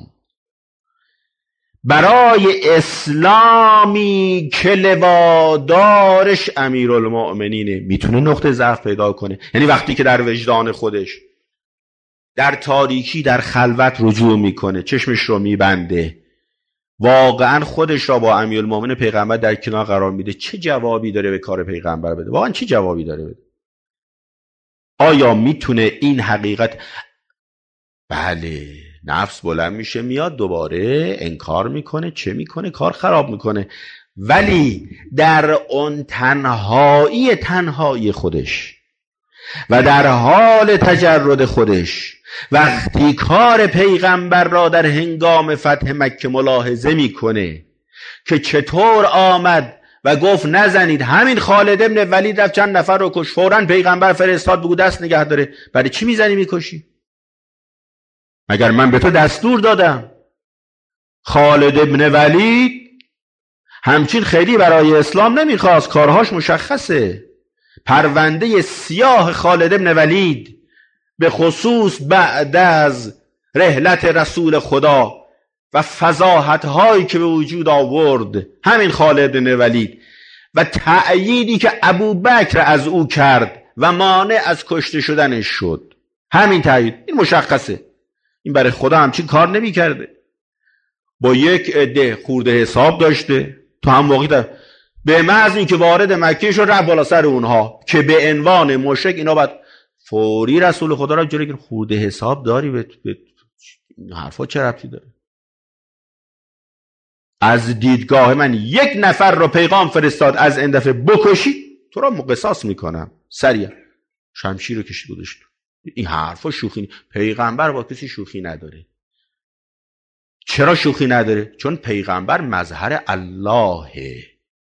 برای اسلامی که لوادارش امیرالمؤمنینه، میتونه نقطه ضعف پیدا کنه؟ یعنی وقتی که در وجدان خودش در تاریکی در خلوت رجوع میکنه، چشمش رو میبنده، واقعا خودش را با امیرالمومنین پیغمبر در کنار قرار میده، چه جوابی داره به کار پیغمبر بده؟ واقعا چه جوابی داره بده؟ آیا میتونه این حقیقت؟ بله، نفس بلند میشه میاد دوباره انکار میکنه، چه میکنه؟ کار خراب میکنه. ولی در اون تنهایی تنهایی خودش و در حال تجرد خودش، وقتی کار پیغمبر را در هنگام فتح مکه ملاحظه میکنه که چطور آمد و گفت نزنید، همین خالد ابن ولید رفت چند نفر رو کش، فوراً پیغمبر فرستاد بگو دست نگه داره. برای چی میزنی میکشی؟ مگر من به تو دستور دادم؟ خالد ابن ولید همچین خیلی برای اسلام نمیخواست، کارهاش مشخصه. پرونده سیاه خالد ابن ولید به خصوص بعد از رحلت رسول خدا و فضاحت هایی که به وجود آورد همین خالد بن ولید و تأییدی که ابوبکر از او کرد و مانع از کشته شدنش شد، همین تأیید، این مشخصه. این برای خدا همچین کار نمی کرده. با یک عده خورده حساب داشته تو هم واقعی داره. به محض این که وارد مکه شد رفت بالا سر اونها که به عنوان مشرک اینا باید فوری رسول خدا را جلوی گرفت. خورده حساب داری؟ به این حرفا چه ربطی داره؟ از دیدگاه من یک نفر رو پیغام فرستاد از این دفعه بکشی تو را قصاص میکنم، سریع شمشیر رو کشید گذاشت. این حرفا شوخی نی. پیغمبر با کسی شوخی نداره. چرا شوخی نداره؟ چون پیغمبر مظهر اللهه،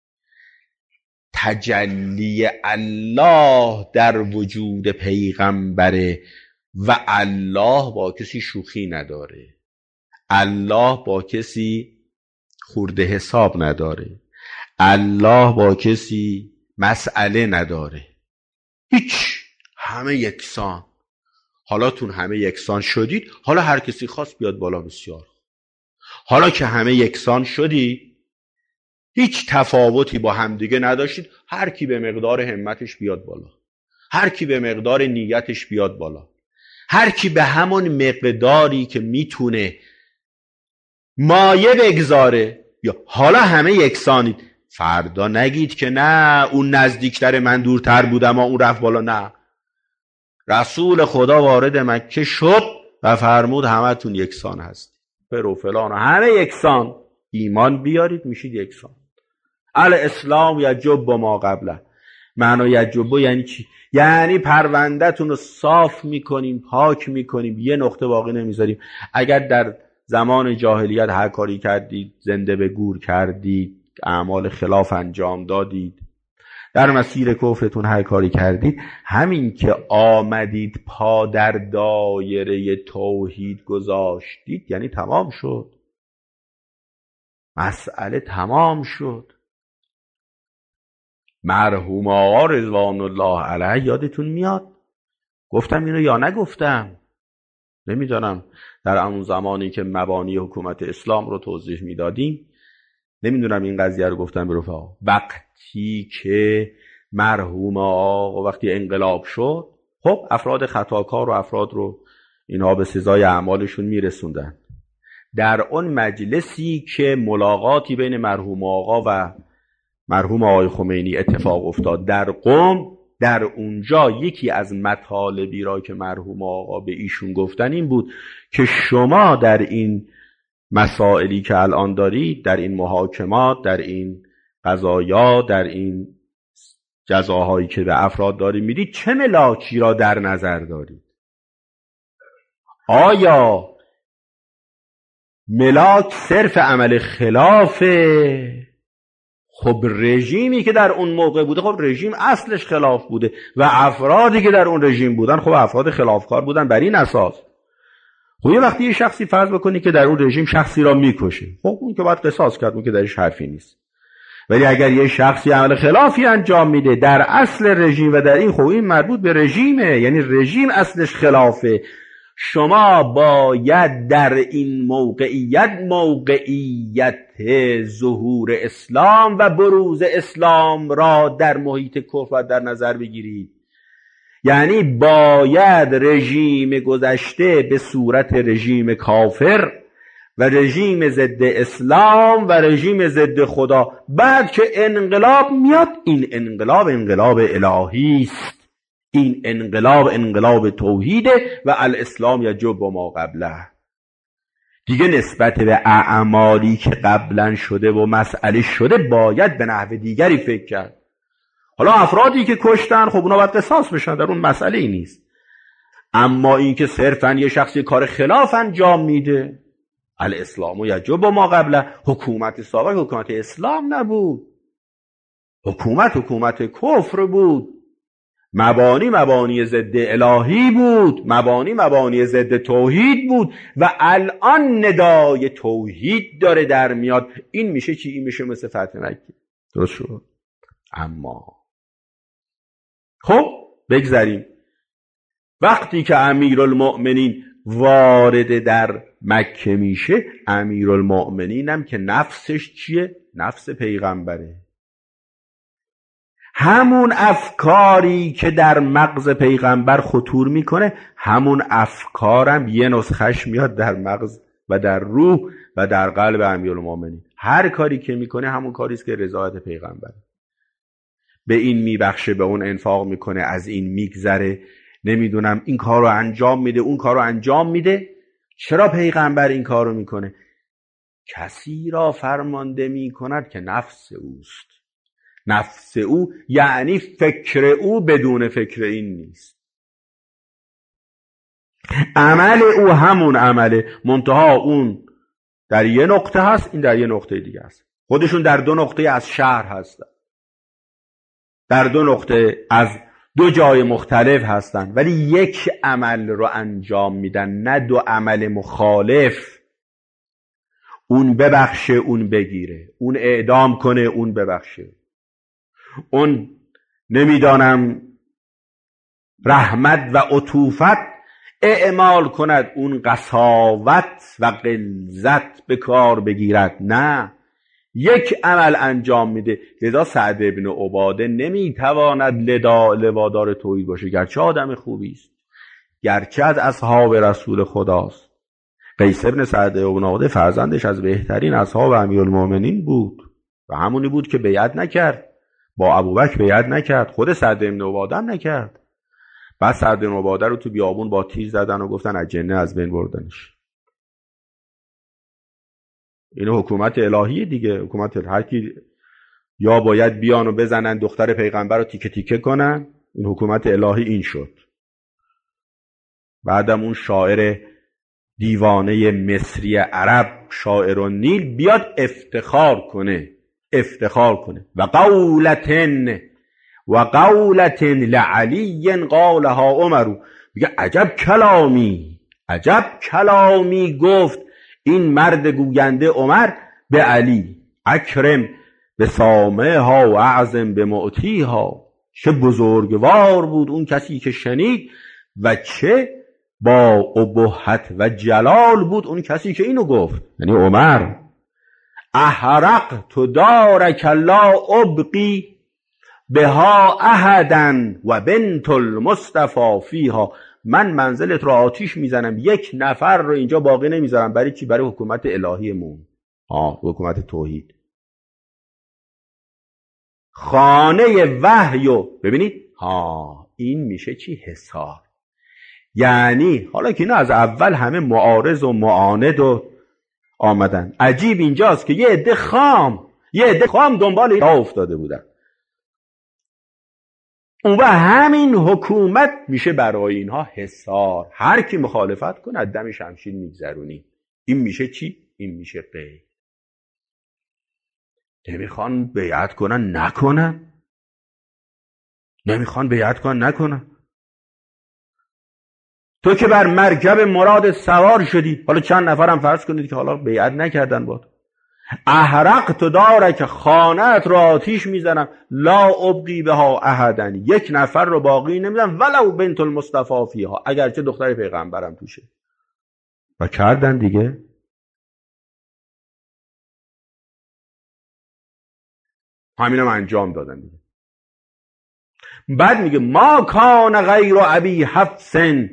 تجلی الله در وجود پیغمبره و الله با کسی شوخی نداره. الله با کسی خورده حساب نداره. الله با کسی مسئله نداره. هیچ، همه یکسان. حالا تون همه یکسان شدید، حالا هر کسی خواست بیاد بالا. بسیار حالا که همه یکسان شدید، هیچ تفاوتی با همدیگه نداشتید، هر کی به مقدار همتش بیاد بالا. هر کی به مقدار نیتش بیاد بالا، هر کی به همون مقداری که میتونه مایه بگذاره. یا حالا همه یکسانید، فردا نگید که نه اون نزدیکتر من دورتر بودم و اون رفت بالا. نه، رسول خدا وارد مکه شد و فرمود همه تون یکسان هست، فرو فلان همه یکسان، ایمان بیارید میشید یکسان. الاسلام یجب ما قبله. معنی یجب یعنی چی؟ یعنی پرونده‌تون رو صاف میکنیم، پاک میکنیم، یه نقطه باقی نمیذاریم. اگر در زمان جاهلیت هر کاری کردید، زنده به گور کردید، اعمال خلاف انجام دادید، در مسیر کفرتون هر کاری کردید، همین که آمدید پا در دایره توحید گذاشتید یعنی تمام شد، مسئله تمام شد. مرحوم آقا رضوان الله علیه یادتون میاد؟ گفتم اینو یا نگفتم؟ نمیدانم. در اون زمانی که مبانی حکومت اسلام رو توضیح میدادیم، نمیدونم این قضیه رو گفتم به رفقا. وقتی که مرحوم آقا وقتی انقلاب شد، خب افراد خطاکار و افراد رو اینها به سزای اعمالشون میرسوندن. در اون مجلسی که ملاقاتی بین مرحوم آقا و مرحوم آقای خمینی اتفاق افتاد در قم، در اونجا یکی از مطالبی را که مرحوم آقا به ایشون گفتن این بود که شما در این مسائلی که الان دارید، در این محاکمات، در این قضایا، در این جزاهایی که به افراد دارید میدید، چه ملاکی را در نظر دارید؟ آیا ملاک صرف عمل خلافه؟ خب رژیمی که در اون موقع بوده، خب رژیم اصلش خلاف بوده و افرادی که در اون رژیم بودن خب افراد خلافکار بودن. بر این اساس خب یه وقتی یه شخصی فرض بکنی که در اون رژیم شخصی را میکشه، خب اون که باید قصاص کرد، اون که درش حرفی نیست. ولی اگر یه شخصی عمل خلافی انجام میده در اصل رژیم و در این، خب این مربوط به رژیمه، یعنی رژیم اصلش خلافه. شما باید در این موقعیت، موقعیت ظهور اسلام و بروز اسلام را در محیط کفر در نظر بگیرید. یعنی باید رژیم گذشته به صورت رژیم کافر و رژیم ضد اسلام و رژیم ضد خدا، بعد که انقلاب میاد، این انقلاب انقلاب الهی است، این انقلاب انقلاب توحیده و الاسلام یجب ما قبله. دیگه نسبت به اعمالی که قبلا شده و مسئله شده باید به نحو دیگری فکر کرد. حالا افرادی که کشتن، خب اونا باید قصاص بشن، در اون مسئله ای نیست. اما این که صرفا یه شخصی کار خلاف انجام میده، الاسلام یجب ما قبله. حکومت سابق حکومت اسلام نبود، حکومت حکومت کفر بود، مبانی مبانی ضد الهی بود، مبانی مبانی ضد توحید بود و الان ندای توحید داره در میاد. این میشه چی؟ این میشه مثل فتح مکه. درست شد؟ اما خب بگذاریم. وقتی که امیرالمؤمنین وارد در مکه میشه، امیرالمؤمنین هم که نفسش چیه؟ نفس پیغمبره. همون افکاری که در مغز پیغمبر خطور میکنه، همون افکارم یه نسخش میاد در مغز و در روح و در قلب امیرالمؤمنین. هر کاری که میکنه همون کاریست که رضایت پیغمبره. به این میبخشه، به اون انفاق میکنه، از این میگذره، نمیدونم این کار رو انجام میده، اون کار رو انجام میده. چرا پیغمبر این کار رو میکنه؟ کسی را فرمانده میکند که نفس اوست. نفس او یعنی فکر او بدون فکر این نیست. عمل او همون عمله، منتها اون در یه نقطه هست، این در یه نقطه دیگه هست. خودشون در دو نقطه از شهر هستن، در دو نقطه از دو جای مختلف هستن، ولی یک عمل رو انجام میدن، نه دو عمل مخالف. اون ببخشه اون بگیره، اون اعدام کنه اون ببخشه، اون نمیدانم رحمت و عطوفت اعمال کند، اون قساوت و غلظت به کار بگیرد. نه، یک عمل انجام میده. لذا سعد ابن عباده نمیتواند لدا لوادار توحید باشه، گرچه آدم خوبی است، گرچه از اصحاب رسول خداست. قیس ابن سعد ابن عباده فرزندش از بهترین اصحاب امیرالمومنین بود و همونی بود که بیعت نکرد، با ابوبکر بیعت نکرد، خود سعد ابن عباده هم نکرد. بعد سعد ابن عباده رو تو بیابون با تیر زدن و گفتن از جنه از بین بردنش. این حکومت الهی دیگه، حکومت هر کی یا باید بیان و بزنن دختر پیغمبر رو تیکه تیکه کنن، این حکومت الهی این شد. بعدم اون شاعر دیوانه مصری عرب، شاعر النیل، بیاد افتخار کنه افتخار کنه و قولتن و قولتن لعلی قالها عمر، میگه عجب کلامی عجب کلامی گفت این مرد گوینده عمر به علی، اکرم به سامعه ها و اعظم به معطی ها. چه بزرگوار بود اون کسی که شنید و چه با ابهت و جلال بود اون کسی که اینو گفت، یعنی عمر. احرق تو دارک لا ابقی بها احدا و بنت المصطفى فیها، من منزلت رو آتیش میزنم، یک نفر رو اینجا باقی نمیذارم. برای چی؟ برای حکومت الهیمون، ها، حکومت توحید. خانه وحیو ببینید، ها، این میشه چی؟ حصار. یعنی حالا که اینا از اول همه معارض و معاند و آمدن، عجیب اینجاست که یه عده خام یه عده خام دنبال این افتاده بودن. اون و همین حکومت میشه برای اینها حصار. هر کی مخالفت کنه از دم شمشیر میگذرونی. این میشه چی؟ این میشه قید. نمیخوان بیعت کنن نکنن، نمیخوان بیعت کنن نکنن. تو که بر مرکب مراد سوار شدی، حالا چند نفرم فرض کنید که حالا بیعت نکردن با تو، احرق تو داره که خانه‌ات رو آتیش میزنم، لا ابقی بها احدن، یک نفر رو باقی نمیزنم، ولو بنت المصطفى فیها، اگرچه دختر پیغمبرم توشه. و کردن دیگه. همینم انجام دادن دیگه. بعد میگه ما کان غیر ابی حفص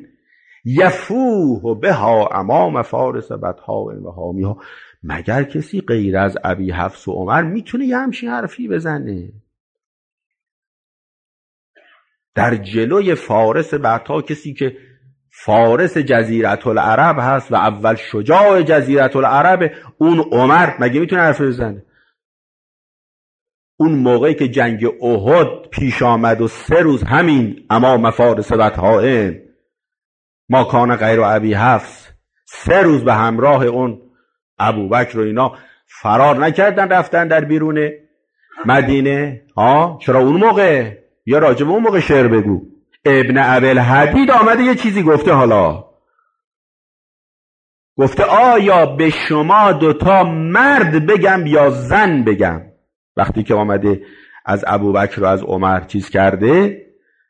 یفوه بها امام فارس بدها و حامیها، مگر کسی غیر از ابی حفص و عمر میتونه یه همچین حرفی بزنه در جلوی فارس بدها؟ کسی که فارس جزیرت العرب هست و اول شجاع جزیرت العرب، اون عمر، مگه میتونه حرف بزنه؟ اون موقعی که جنگ احد پیش آمد و سه روز همین امام فارس بدها ما کان غیر ابی حفص، سه روز به همراه اون ابوبکر و اینا فرار نکردن، رفتن در بیرون مدینه. ها، چرا اون موقع؟ یا راجب اون موقع شعر بگو. ابن ابوالحدید آمده یه چیزی گفته، حالا گفته آیا به شما دوتا مرد بگم یا زن بگم؟ وقتی که آمده از ابوبکر و از عمر چیز کرده،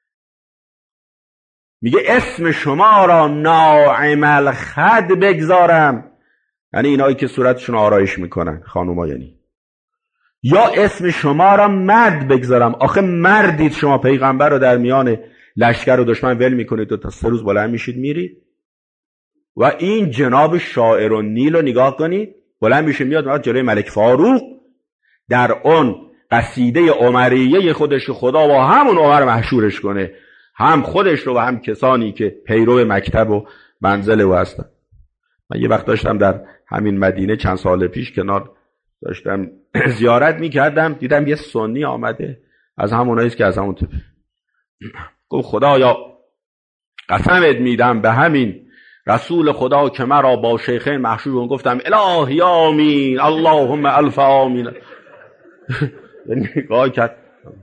میگه اسم شما را ناعم الخد بگذارم، یعنی اینایی که صورتشون آرایش میکنن، خانوما، یعنی یا اسم شما را مرد بگذارم. آخه مردید شما، پیغمبر رو در میان لشکر و دشمن ول میکنید و تا سه روز بلند میشید میرید. و این جناب شاعر النیل رو نگاه کنید، بلند میشه میاد جلوی ملک فاروق در اون قصیده عمریه خودش خدا با همون عمر محشورش کنه، هم خودش رو و هم کسانی که پیرو مکتب و منزل او هستن. من یه وقت داشتم در همین مدینه چند سال پیش کنار داشتم زیارت میکردم، دیدم یه سنی آمده از هموناییست که از همون تپه، گفت خدایا قسمت میدم به همین رسول خدا که مرا با شیخین محشور. گفتم الهی آمین، اللهم الف آمین. نگاه کرد،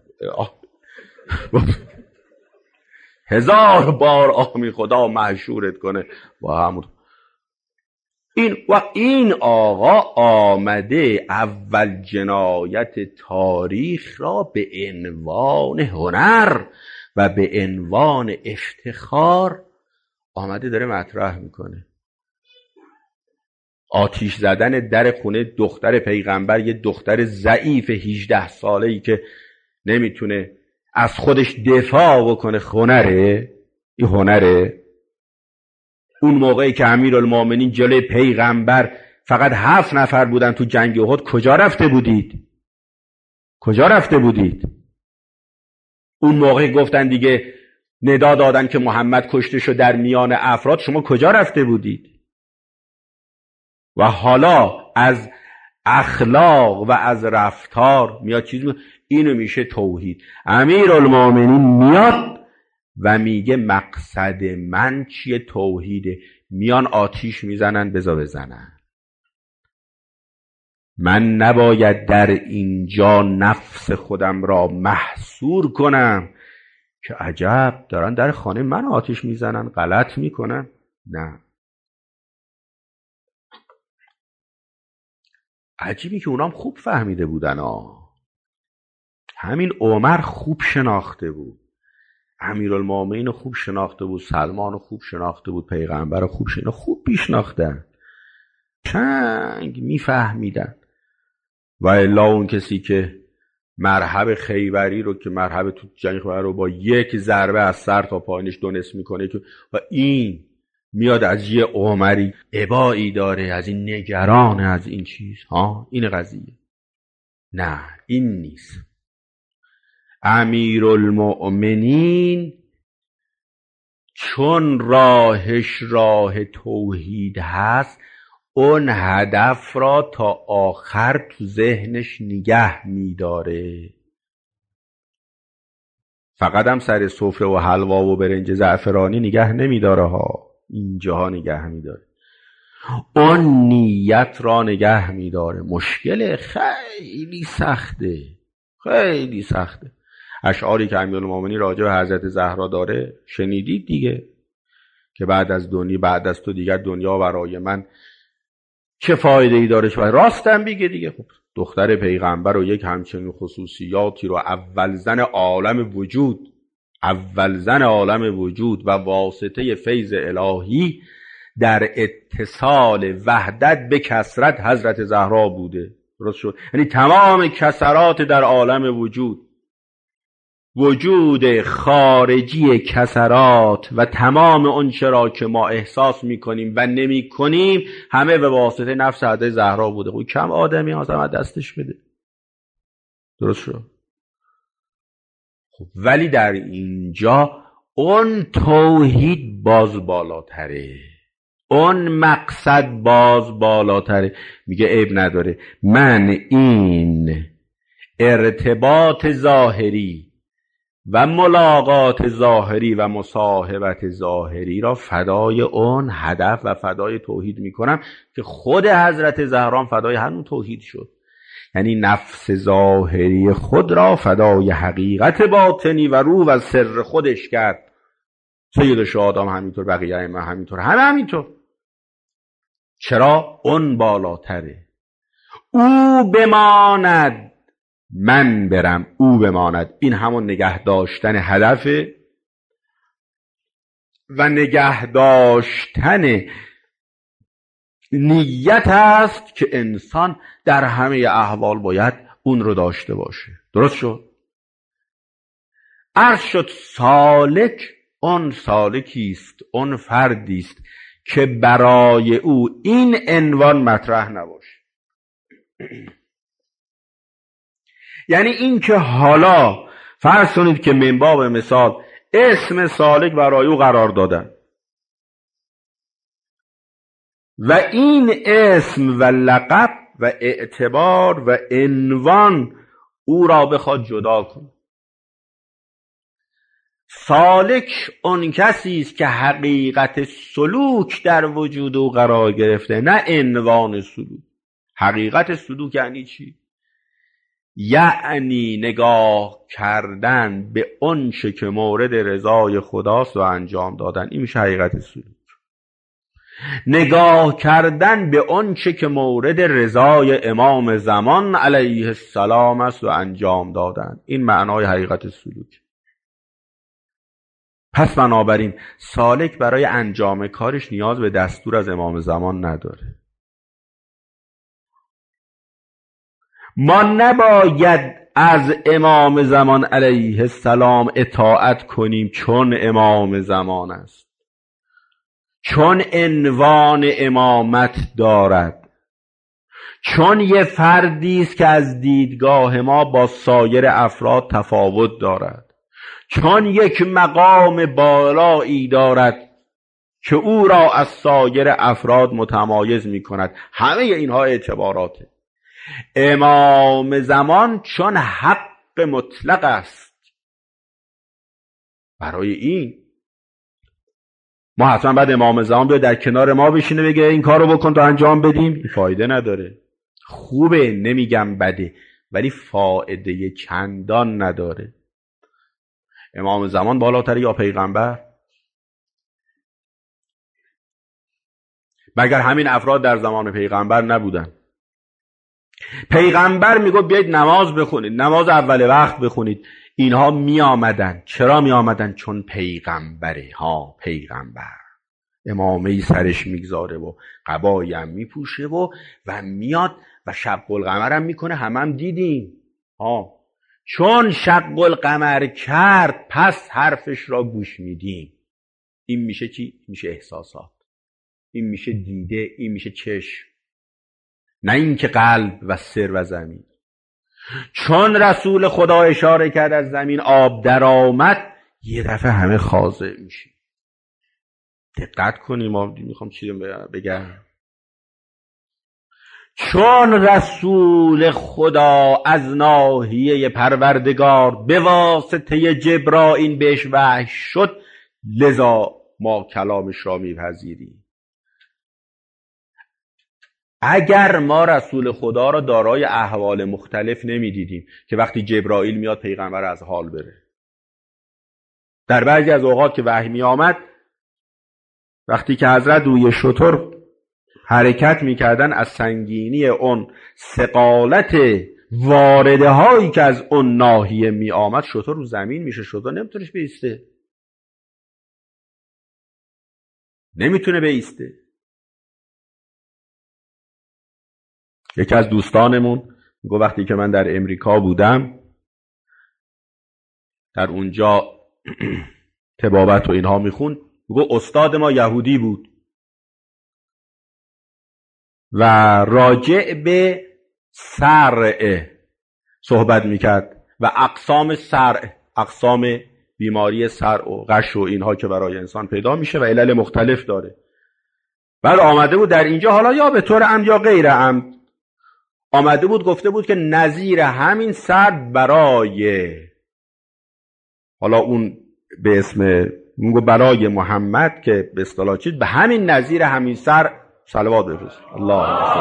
هزار بار آمین، خدا محشورت کنه با همون. این و این آقا آمده اول جنایت تاریخ را به عنوان هنر و به عنوان افتخار آمده داره مطرح میکنه. آتیش زدن در خونه دختر پیغمبر، یه دختر ضعیف هجده ساله‌ای که نمیتونه از خودش دفاع بکنه، هنره؟ این هنره؟ اون موقعی که امیرالمومنین جلوی پیغمبر فقط هفت نفر بودن تو جنگ احد، کجا رفته بودید؟ کجا رفته بودید؟ اون موقع گفتن دیگه ندا دادن که محمد کشته شد در میان افراد، شما کجا رفته بودید؟ و حالا از اخلاق و از رفتار میاد چیز می... اینو میشه توحید. امیرالمومنین میاد و میگه مقصد من چیه؟ توحیده. میان آتیش میزنن، بذار بزنن. من نباید در اینجا نفس خودم را محصور کنم که عجب دارن در خانه من آتیش میزنن، غلط میکنن. نه، عجیبی که اونام خوب فهمیده بودن ها. همین عمر خوب شناخته بود، امیرالمومنین خوب شناخته بود، سلمان خوب شناخته بود، پیغمبر خوب شناخته، خوب بیشناختن، چنگ میفهمیدن. و الا اون کسی که مرحب خیبری رو که مرحب تو جنگ خیبر رو با یک ضربه از سر تا پایینش دونست میکنه که و این میاد از یه عمری ابایی داره، از این نگرانه، از این چیز ها، این قضیه. نه، این نیست. امیرالمؤمنین چون راهش راه توحید هست، اون هدف را تا آخر تو ذهنش نگه میداره. فقط هم سر سفره و حلوا و برنج زعفرانی نگه نمیداره ها، اینجاها نگه میداره. اون نیت را نگه میداره. مشکل خیلی سخته، خیلی سخته. اشعاری که امیرالمومنین راجع به حضرت زهرا داره شنیدید دیگه، که بعد از دنیا، بعد از تو دیگر دنیا برای من چه فایده ای داره؟ راستم بگه دیگه. خب دختر پیغمبر و یک همچنین خصوصیاتی رو اول زن عالم وجود، اول زن عالم وجود و واسطه فیض الهی در اتصال وحدت به کثرت حضرت زهرا بوده. درست شد؟ یعنی تمام کثرات در عالم وجود، وجود خارجی کثرات و تمام اون چرا که ما احساس میکنیم و نمی کنیم همه به واسطه نفس حضرت زهرا بوده. خب کم آدمی ها دستش بده. درست شد؟ خب ولی در اینجا اون توحید باز بالاتره، اون مقصد باز بالاتره. میگه عیب نداره من این ارتباط ظاهری و ملاقات ظاهری و مصاحبت ظاهری را فدای اون هدف و فدای توحید میکنم که خود حضرت زهرا فدای همون توحید شد. یعنی نفس ظاهری خود را فدای حقیقت باطنی و روح و سر خودش کرد. سید شهدا همینطور، بقیه ائمه همینطور، همه همینطور. چرا؟ اون بالاتره. او بماند من برم، او بماند. این همون نگه داشتن هدفه و نگه داشتن نیت است که انسان در همه احوال باید اون رو داشته باشه. درست شد؟ عرض شد سالک اون سالکیست، اون فردیست که برای او این عنوان مطرح نباشه. یعنی این که حالا فرض کنید که من باب مثال اسم سالک برای او قرار دادن و این اسم و لقب و اعتبار و عنوان او را بخواد جدا کنه. سالک اون کسی است که حقیقت سلوک در وجود او قرار گرفته، نه عنوان سلوک. حقیقت سلوک یعنی چی؟ یعنی نگاه کردن به اون چه که مورد رضای خداست و انجام دادن. این میشه حقیقت سلوک. نگاه کردن به اون چه که مورد رضای امام زمان علیه السلام است و انجام دادن. این معنای حقیقت سلوک. پس بنابراین سالک برای انجام کارش نیاز به دستور از امام زمان نداره. ما نباید از امام زمان علیه السلام اطاعت کنیم چون امام زمان است، چون عنوان امامت دارد، چون یه فردی است که از دیدگاه ما با سایر افراد تفاوت دارد، چون یک مقام بالایی دارد که او را از سایر افراد متمایز می کند. همه اینها اعتباراته. امام زمان چون حق مطلق است. برای این ما حتما بعد امام زمان بیاد در کنار ما بشینه بگه این کارو بکن تا انجام بدیم. این فایده نداره. خوبه، نمیگم بده، ولی فایده چندان نداره. امام زمان بالاتر یا پیغمبر؟ مگر همین افراد در زمان پیغمبر نبودن؟ پیغمبر میگه بیایید نماز بخونید، نماز اول وقت بخونید. اینها می آمدن. چرا می آمدن؟ چون پیغمبره. ها، پیغمبر امامه‌ای سرش میگذاره و قبایی هم میپوشه و و میاد و شق القمر هم میکنه. همه هم دیدیم. ها، چون شق القمر کرد پس حرفش را گوش میدیم. این میشه چی؟ میشه احساسات، این میشه دیده، این میشه چشم، نه اینکه قلب و سر و زمین. چون رسول خدا اشاره کرد از زمین آب در آمد، یه دفعه همه خاضع میشه. دقت کنیم. ما میخوام چی بگم. چون رسول خدا از ناحیه پروردگار به واسطه جبرائیل بهش وحی شد، لذا ما کلامش را میپذیریم. اگر ما رسول خدا را دارای احوال مختلف نمیدیدیم که وقتی جبرائیل میاد پیغمبر از حال بره. در بعضی از اوقات که وحی می آمد، وقتی که حضرت روی شتر حرکت میکردن، از سنگینی اون ثقالت وارده هایی که از اون ناحیه می آمد، شتر رو زمین میشه. شتر نمیتونش بیسته، نمیتونه بیسته. یکی از دوستانمون میگه وقتی که من در امریکا بودم، در اونجا طبابت و اینها میخوند، میگه استاد ما یهودی بود و راجع به سرع صحبت میکرد و اقسام سرع، اقسام بیماری سرع و غش و اینها که برای انسان پیدا میشه و علل مختلف داره. بعد آمده بود در اینجا، حالا یا به طور عمد یا غیر عمد، آمده بود گفته بود که نظیر همین سر برای، حالا اون به اسم میگه برای محمد که به اصطلاح چیز، به همین نظیر همین سر صلوات بفرست. الله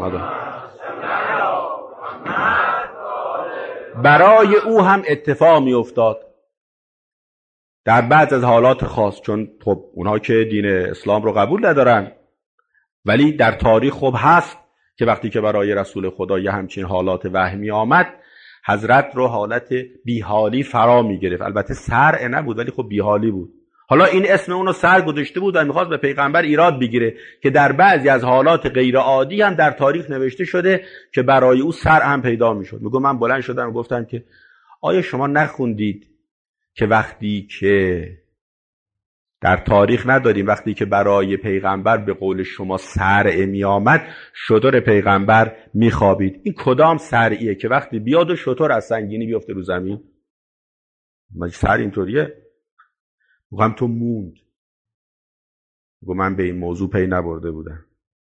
برای او هم اتفاق می افتاد در بعض از حالات خاص، چون خب اونها که دین اسلام رو قبول ندارن، ولی در تاریخ خب هست که وقتی که برای رسول خدا یه همچین حالات وهمی آمد، حضرت رو حالت بیحالی فرا می گرفت. البته سرع نبود ولی خب بیحالی بود. حالا این اسم اونو سر گذاشته بود و میخواست به پیغمبر ایراد بگیره که در بعضی از حالات غیر عادی هم در تاریخ نوشته شده که برای او سر هم پیدا میشد. میگم من بلند شدم و گفتم که آیا شما نخوندید که وقتی که در تاریخ نداریم، وقتی که برای پیغمبر به قول شما سرع می آمد، شتر پیغمبر می خوابید. این کدام سرعیه که وقتی بیاد و شتر از سنگینی بیفته رو زمین؟ من سر اینطوریه؟ میگم تو موند. میگم من به این موضوع پی نبرده بودم.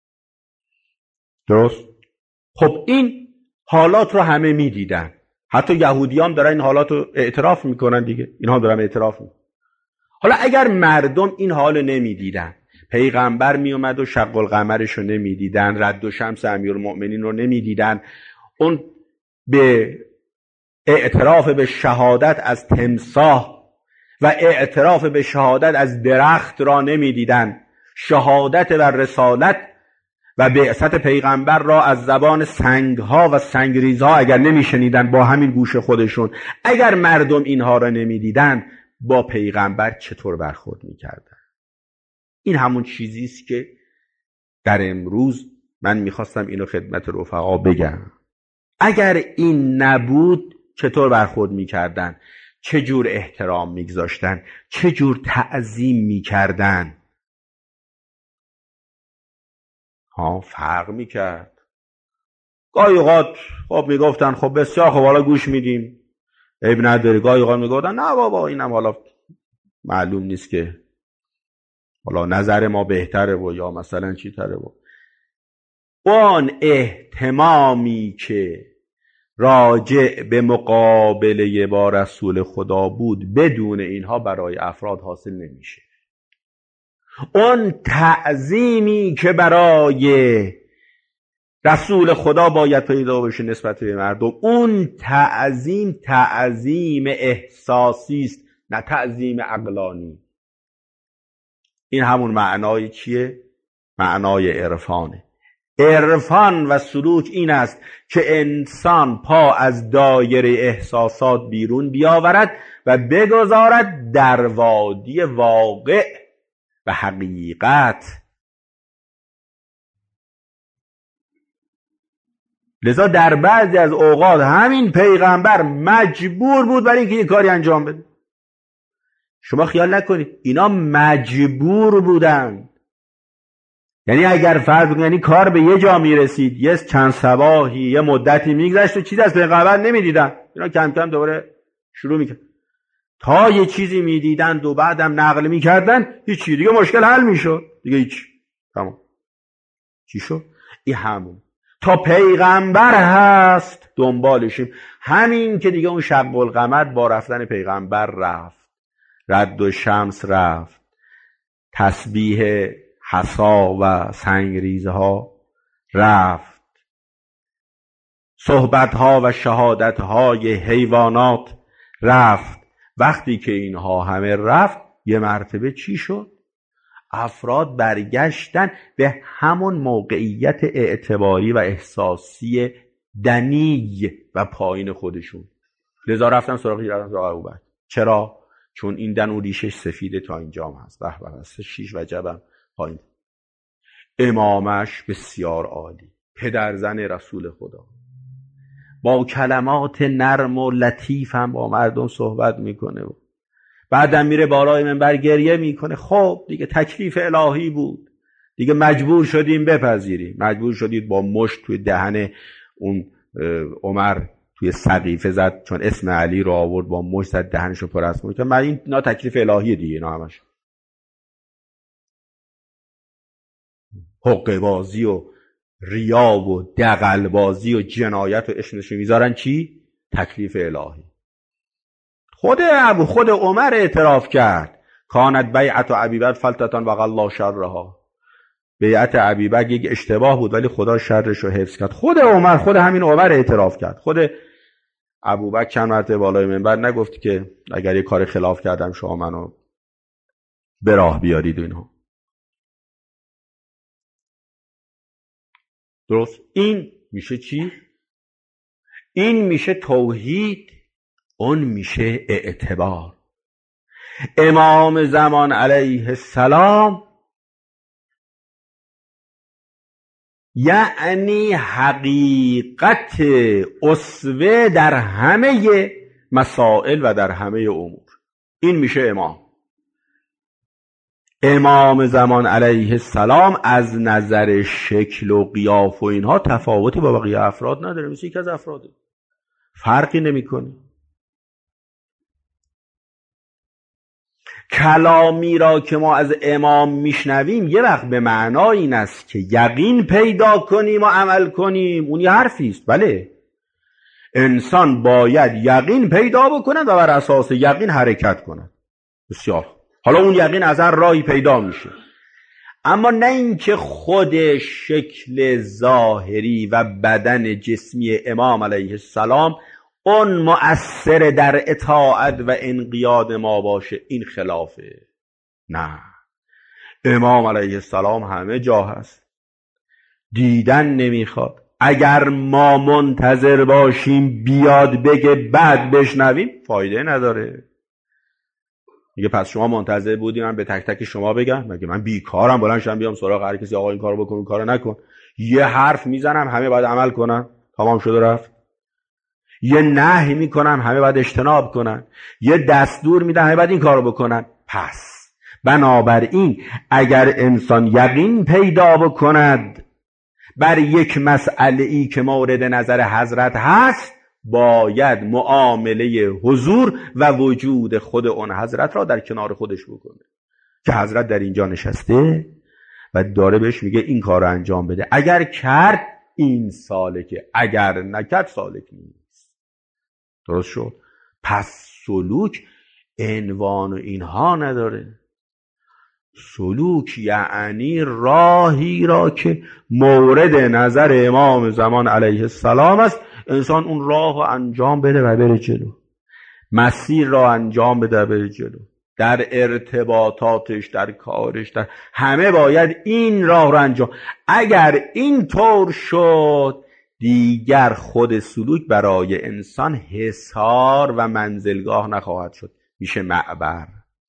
درست؟ خب این حالات رو همه می دیدن. حتی یهودیان دارن این حالات رو اعتراف میکنن دیگه. اینها دارن اعتراف میکنن. حالا اگر مردم این حال نمی دیدن، پیغمبر می اومد و شق القمرش رو نمی دیدن، رد و شمس امیرالمؤمنین رو نمی دیدن، اون به اعتراف به شهادت از تمساح و اعتراف به شهادت از درخت را نمی دیدن، شهادت و رسالت و بعثت پیغمبر را از زبان سنگها و سنگریزها اگر نمی شنیدن با همین گوش خودشون، اگر مردم اینها را نمی دیدن، با پیغمبر چطور برخورد میکردن؟ این همون چیزی است که در امروز من میخواستم اینو خدمت رفقا بگم اگر این نبود چطور برخورد میکردن؟ چه جور احترام میگذاشتن؟ چه جور تعظیم میکردن؟ ها فرق میکرد. گاهی اوقات خب میگفتن خب بسیار خب حالا گوش میدیم، عیب نداره. گاهی اوقات میگفتن نه بابا اینم حالا معلوم نیست که حالا نظر ما بهتره و یا مثلا چی تره. و اون اهتمامی که راجع به مقابله با رسول خدا بود بدون اینها برای افراد حاصل نمیشه. اون تعظیمی که برای رسول خدا باید پیدا بشه نسبت به مردم، اون تعظیم تعظیم احساسی است، نه تعظیم عقلانی. این همون معنای چیه؟ معنای عرفانه. عرفان و سلوک این است که انسان پا از دایره احساسات بیرون بیاورد و بگذارد در وادی واقع و حقیقت. لذا در بعضی از اوقات همین پیغمبر مجبور بود برای اینکه یک کاری انجام بده. شما خیال نکنید اینا مجبور بودن. یعنی اگر فرض کنید یعنی کار به یه جا میرسید، یه چند صباحی یه مدتی میگذشت و چیزی از پیغمبر نمیدیدن، اینا کم کم دوباره شروع میکرد تا یه چیزی میدیدن و بعدم نقل میکردن، هیچی دیگه مشکل حل میشد دیگه. هیچ تمام. چی شد؟ این همون تا پیغمبر هست دنبالشیم. همین که دیگه اون شب القمر با رفتن پیغمبر رفت، رد و شمس رفت، تسبیح حصا و سنگریزه ها رفت، صحبت ها و شهادت های حیوانات رفت. وقتی که اینها همه رفت یه مرتبه چی شد؟ افراد برگشتن به همون موقعیت اعتباری و احساسی دنی و پایین خودشون. لذا رفتن سراغ رفتن سراغ ابوبکر. چرا؟ چون این دن و ریشش سفیده تا اینجام هست. به به هست شیش و جبم پایین. امامش بسیار عالی، پدرزن رسول خدا، با کلمات نرم و لطیف هم با مردم صحبت میکنه و بعدم میره بالای منبر گریه میکنه. خب دیگه تکلیف الهی بود دیگه، مجبور شدیم بپذیریم. مجبور شدید با مشت توی دهن اون عمر توی سقیفه زد، چون اسم علی رو آورد با مشت زد دهنشو پر از مشت. من این نا تکلیف الهی دیگه، اینا همش حقه بازی و ریا و دغل بازی و جنایت و اشنشو میذارن چی؟ تکلیف الهی. خود ابو خود عمر اعتراف کرد کانت بیعت و ابیبکر فلتتان وقی الله شرها. بیعت ابیبکر یک اشتباه بود ولی خدا شرش رو حفظ کرد. خود عمر، خود همین عمر اعتراف کرد. خود ابوبکر چند مرتبه بالای منبر نگفت که اگر یک کار خلاف کردم شما منو به راه بیارید و اینها. درست؟ این میشه چی؟ این میشه توحید، اون میشه اعتبار. امام زمان علیه السلام یعنی حقیقت اسوه در همه مسائل و در همه امور. این میشه امام. امام زمان علیه السلام از نظر شکل و قیاف و اینها تفاوتی با بقیه افراد نداره، مثل یک از افراده، فرقی نمیکنه. کلامی را که ما از امام میشنویم یه وقت به معنای این است که یقین پیدا کنیم و عمل کنیم، اون یه حرفی است. بله، انسان باید یقین پیدا بکند و بر اساس یقین حرکت کند. بسیار. حالا اون یقین از هر راهی پیدا میشه، اما نه اینکه خود شکل ظاهری و بدن جسمی امام علیه السلام اون مؤثر در اطاعت و انقیاد ما باشه. این خلافه. نه، امام علیه السلام همه جا هست، دیدن نمیخواد. اگر ما منتظر باشیم بیاد بگه بعد بشنویم فایده نداره. میگه پس شما منتظر بودی من به تک تک شما بگم؟ مگه من بیکارم بلند شم بیام سراغ هر کسی آقا این کارو بکن این کارو نکن؟ یه حرف میزنم همه باید عمل کنن، تمام شده رفت. یه نهی میکنم همه باید اجتناب کنن، یه دستور میدم همه باید این کارو بکنن. پس بنابراین اگر انسان یقین پیدا بکند بر یک مسئله ای که مورد نظر حضرت هست، باید معامله حضور و وجود خود اون حضرت را در کنار خودش بکنه که حضرت در اینجا نشسته و داره بهش میگه این کار رو انجام بده. اگر کرد این سالکه، اگر نکرد سالک نیست. درست شد؟ پس سلوک عنوان و اینها نداره. سلوک یعنی راهی را که مورد نظر امام زمان علیه السلام است، انسان اون راه رو انجام بده و بره جلو، مسیر را انجام بده و بره جلو، در ارتباطاتش، در کارش، در همه باید این راه رو انجام. اگر این طور شد دیگر خود سلوک برای انسان حصار و منزلگاه نخواهد شد، میشه معبر.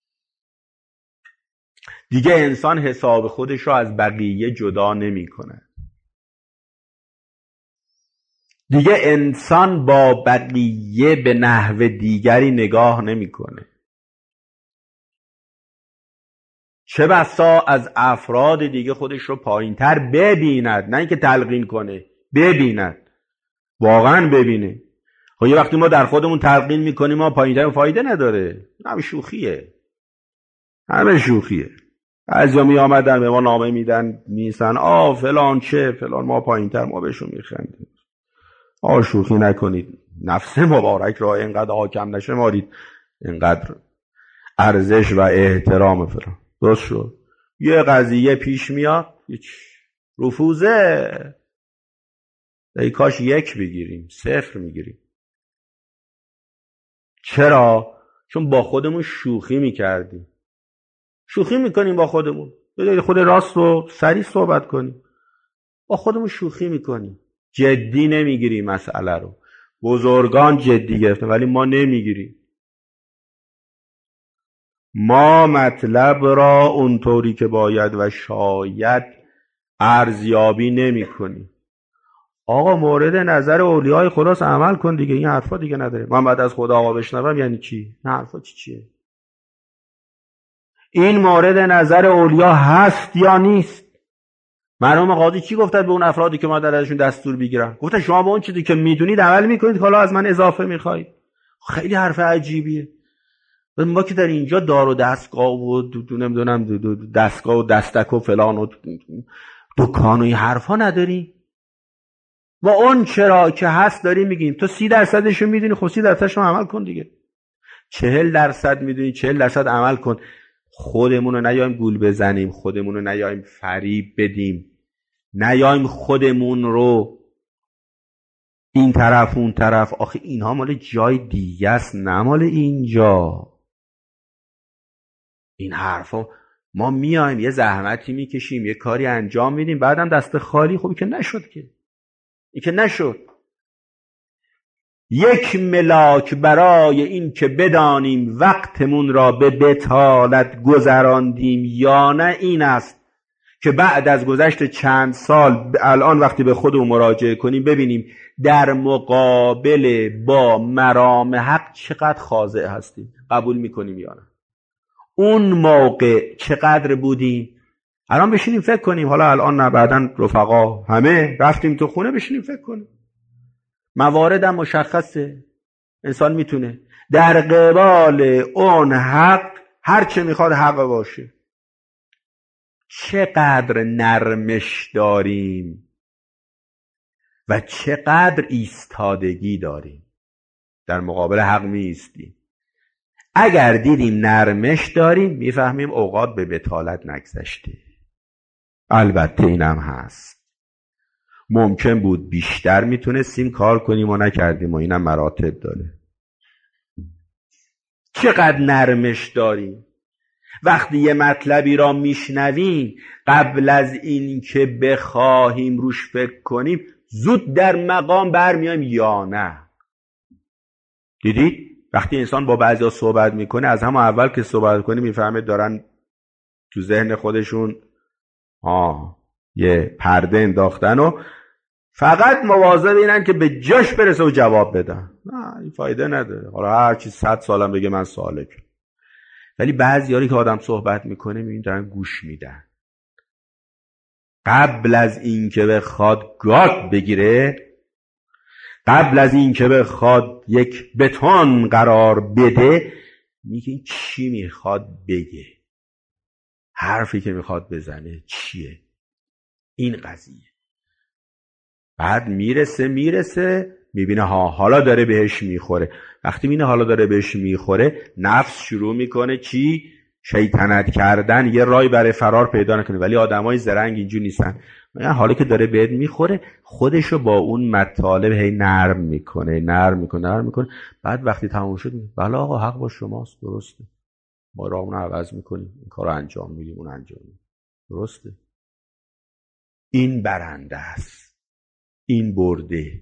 دیگه انسان حساب خودش رو از بقیه جدا نمی کنه. دیگه انسان با بقیه به نحو دیگری نگاه نمی کنه. چه بسا از افراد دیگه خودش رو پایین تر ببیند، نه اینکه تلقین کنه، ببیند، واقعا ببینه. خب یه وقتی ما در خودمون تلقین میکنیم ما پایین تر، فایده نداره، همه شوخیه، همه شوخیه. بعضیا می آمدن به ما نامه میدن نیستن آ فلان چه فلان، ما پایین تر، ما بهشون میخندیم. آ شوخی نکنید، نفس مبارک را اینقدر حاکم نشه مارید، اینقدر ارزش و احترام فلان. درست شد؟ یه قضیه پیش میاد هیچ رفوزه، ای کاش یک بگیریم، صفر میگیریم. چرا؟ چون با خودمون شوخی میکردیم. شوخی میکنیم با خودمون، بذارید خود راست و سریع صحبت کنیم. با خودمون شوخی میکنیم، جدی نمیگیریم مسئله رو. بزرگان جدی گرفتن ولی ما نمیگیریم. ما مطلب را اونطوری که باید و شاید ارزیابی نمی کنیم. آقا مورد نظر اولیای خداست، عمل کن دیگه، این حرفا دیگه نداره. من بعد از خدا آقا بشنوم یعنی چی؟ نه حرفا چی چیه؟ این مورد نظر اولیا هست یا نیست؟ مرحوم قاضی چی گفتن به اون افرادی که ما در ازشون دستور بگیرن؟ گفتن شما به اون چیزی که میدونید عمل میکنید، حالا از من اضافه میخواید. خیلی حرف عجیبیه. ما که در اینجا دار و دستگاه و نمیدونم دستگاه و دستک و فلان و دکان و این حرفا نداریم. و اون چرا که هست داریم میگیم. تو سی درصدشو میدونی، خب سی درصدشو عمل کن دیگه. چهل درصد میدونی، چهل درصد عمل کن. خودمون رو نیایم گول بزنیم، خودمون رو نیایم فریب بدیم، نیایم خودمون رو این طرف اون طرف. آخه اینها مال جای دیگه است، نه مال اینجا. این حرفا ما میایم یه زحمتی میکشیم، یه کاری انجام میدیم، بعدم دست خالی. خب که نشد، که این که نشد. یک ملاک برای این که بدانیم وقتمون را به بطالت گذراندیم یا نه این است که بعد از گذشت چند سال الان وقتی به خودمون مراجعه کنیم ببینیم در مقابل با مرام حق چقدر خاضع هستیم، قبول میکنیم یا نه. اون موقع چقدر بودیم. الان بشینیم فکر کنیم. حالا الان نه، بعدن رفقا همه رفتیم تو خونه، بشینیم فکر کنیم. مواردم مشخصه، انسان میتونه در قبال اون حق هر چه میخواد حق باشه. چقدر نرمش داریم و چقدر ایستادگی داریم در مقابل حق میایستیم. اگر دیدیم نرمش داریم میفهمیم اوقات به بطالت نگذشته. البته اینم هست، ممکن بود بیشتر میتونستیم کار کنیم و نکردیم و اینم مراتب داره. چقدر نرمش داریم وقتی یه مطلبی را میشنویم، قبل از این که بخواهیم روش فکر کنیم زود در مقام برمیایم یا نه. دیدید وقتی انسان با بعضیا صحبت میکنه، از همون اول که صحبت کنه میفهمه دارن تو ذهن خودشون آه یه پرده انداختن و فقط مواظب اینن که به جاش برسه و جواب بدن. نه این فایده نداره. حالا هر کی صد سالم بگه من سالکم. ولی بعضیاری که آدم صحبت میکنه میبینی دارن گوش میدن. قبل از این که بخواد گارد بگیره، قبل از این که بخواد یک بتون قرار بده، میگه چی میخواد بگه، حرفی که میخواد بزنه چیه، این قضیه. بعد میرسه میرسه میبینه ها حالا داره بهش میخوره. وقتی میبینه حالا داره بهش میخوره، نفس شروع میکنه چی؟ شیطنت کردن، یه رای برای فرار پیدا نکنه. ولی آدمای زرنگ اینجور نیستن. حالا که داره بهت میخوره، خودشو با اون مطالب هی نرم میکنه نرم میکنه نرم میکنه. بعد وقتی تموم شد، بله آقا حق با شماست، درسته، ما رامون عوض میکنیم، این کارو انجام میدیم، اون انجام میدیم، درسته. این برنده است، این برده.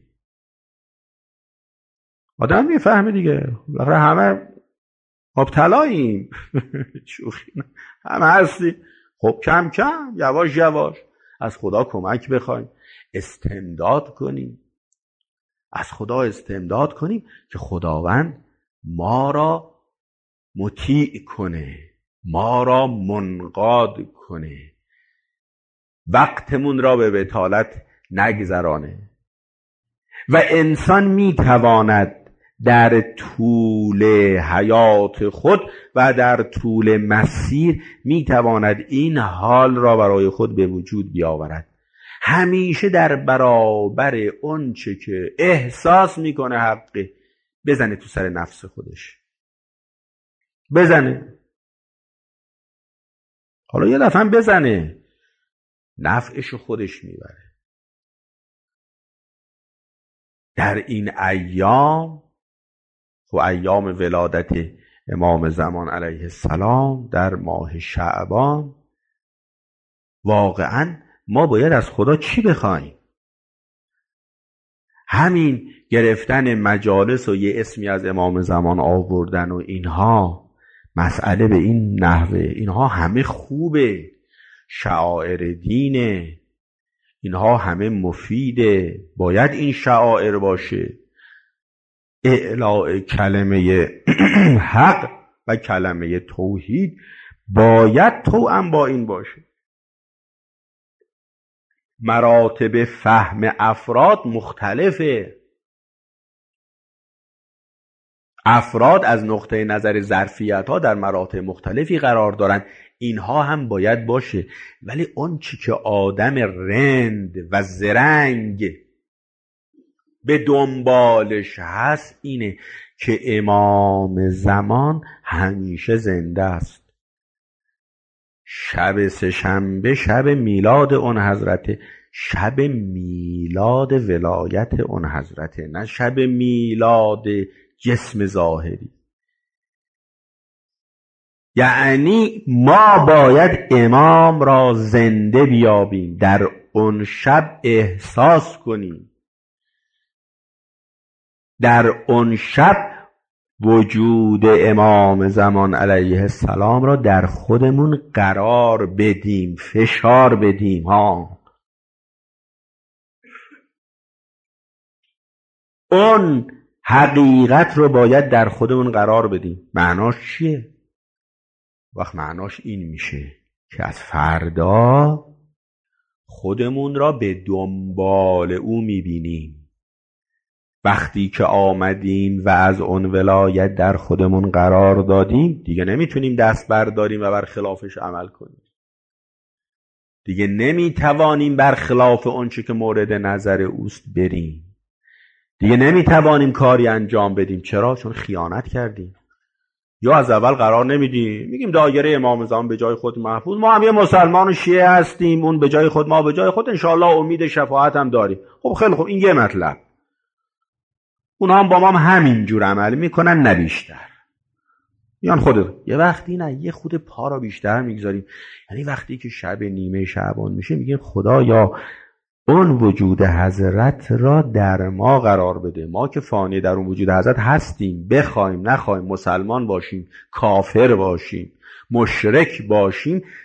آدم میفهمه دیگه. همه مبتلاییم شوخی همه هستیم. خب کم کم یواش یواش از خدا کمک بخوایم، استمداد کنیم، از خدا استمداد کنیم که خداوند ما را مطیع کنه، ما را منقاد کنه، وقتمون را به بطالت نگذرانه. و انسان میتواند در طول حیات خود و در طول مسیر میتواند این حال را برای خود به وجود بیاورد. همیشه در برابر اون چه که احساس میکنه حقه، بزنه تو سر نفس خودش، بزنه. حالا یه دفعه بزنه، نفعشو خودش میبره. در این ایام، و ایام ولادت امام زمان علیه السلام در ماه شعبان، واقعا ما باید از خدا چی بخوایم؟ همین گرفتن مجالس و یه اسمی از امام زمان آوردن و اینها، مسئله به این نحوه، اینها همه خوبه، شعائر دینه، اینها همه مفیده، باید این شعائر باشه. اعلاء کلمه حق و کلمه توحید باید توأم با این باشه. مراتب فهم افراد مختلفه. افراد از نقطه نظر ظرفیت ها در مراتب مختلفی قرار دارن، اینها هم باید باشه. ولی اون چی که آدم رند و زرنگ به دنبالش هست اینه که امام زمان همیشه زنده است. شب سه‌شنبه شب میلاد اون حضرته، شب میلاد ولایت اون حضرته، نه شب میلاد جسم ظاهری. یعنی ما باید امام را زنده بیابیم، در اون شب احساس کنیم، در اون شب وجود امام زمان علیه السلام را در خودمون قرار بدیم، فشار بدیم. ها اون حقیقت رو باید در خودمون قرار بدیم. معناش چیه؟ وقت معناش این میشه که از فردا خودمون را به دنبال او میبینیم. وقتی که آمدیم و از اون ولایت در خودمون قرار دادیم، دیگه نمیتونیم دست برداریم و بر خلافش عمل کنیم. دیگه نمیتوانیم بر خلاف اون چه که مورد نظر اوست بریم. دیگه نمیتوانیم کاری انجام بدیم. چرا؟ چون خیانت کردیم. یا از اول قرار نمیدیم، میگیم دایره امام زمان به جای خود محفوظ، ما هم یه مسلمان و شیعه هستیم، اون به جای خود ما به جای خود، انشاءالله امید شفاعت هم داریم. خب خیلی خب، این یه مطلب. اونا هم با ما هم همین جور عمل میکنن، نه بیشتر. میان خود یه وقتی نه یه خود پا را بیشتر میگذاریم. یعنی وقتی که شب نیمه شعبان میشه میگیم خدایا اون وجود حضرت را در ما قرار بده. ما که فانی در اون وجود حضرت هستیم، بخوایم نخوایم، مسلمان باشیم، کافر باشیم، مشرک باشیم،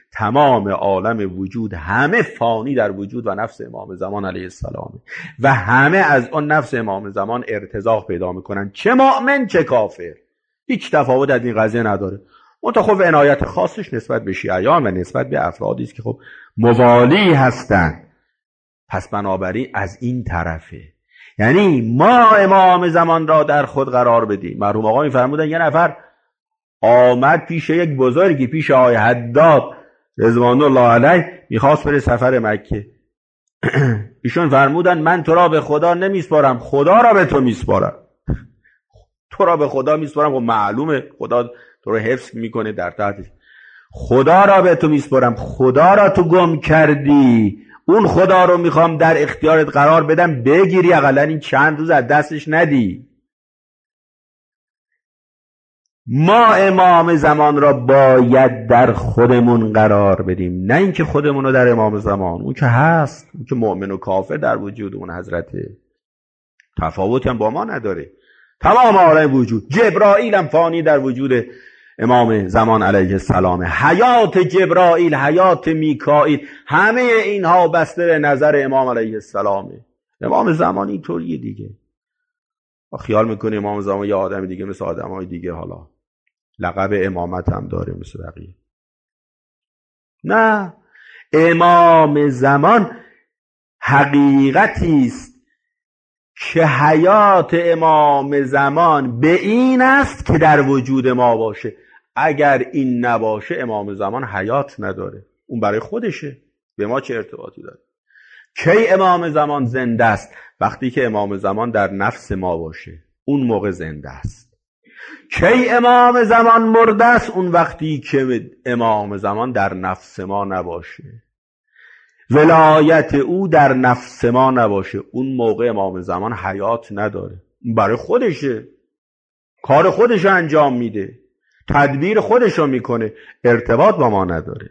تمام عالم وجود همه فانی در وجود و نفس امام زمان علیه السلام و همه از اون نفس امام زمان ارتزاق پیدا میکنن، چه مؤمن چه کافر، هیچ تفاوت از این قضیه نداره. منتها خب عنایت خاصش نسبت به شیعیان و نسبت به افرادی است که خب موالی هستند. پس بنابراین از این طرفه، یعنی ما امام زمان را در خود قرار بدیم. مرحوم آقا میفرمودن یه نفر آمد پیش یک بزرگی، پیش آقای حداد رضوان الله علیه، میخواست بره سفر مکه. ایشون فرمودن من تو را به خدا نمیسپارم، خدا را به تو میسپارم. تو را به خدا میسپارم، خب معلومه خدا تو رو حفظ میکنه در تحتش. خدا را به تو میسپارم، خدا را تو گم کردی، اون خدا رو میخوام در اختیارت قرار بدم، بگیری اقلا این چند روز از دستش ندی. ما امام زمان را باید در خودمون قرار بدیم، نه اینکه خودمون رو در امام زمان. اون که هست، اون که مؤمن و کافر در وجود اون حضرته، تفاوتی هم با ما نداره. تمام عالم وجود، جبرائیل هم فانی در وجود امام زمان علیه السلام، حیات جبرائیل، حیات میکائیل، همه اینها بسته به نظر امام علیه السلامه. امام زمان اینطوریه دیگه. ما خیال میکنه امام زمان یه آدم دیگه مثل آدمای دیگه، حالا لقب امامت هم داره مثل بقیه. نه، امام زمان حقیقتی است که حیات امام زمان به این است که در وجود ما باشه. اگر این نباشه امام زمان حیات نداره، اون برای خودشه، به ما چه ارتباطی داره؟ کی امام زمان زنده است؟ وقتی که امام زمان در نفس ما باشه، اون موقع زنده است. کی امام زمان مرده است؟ اون وقتی که امام زمان در نفس ما نباشه، ولایت او در نفس ما نباشه، اون موقع امام زمان حیات نداره، برای خودشه، کار خودش انجام میده، تدبیر خودش رو میکنه، ارتباط با ما نداره.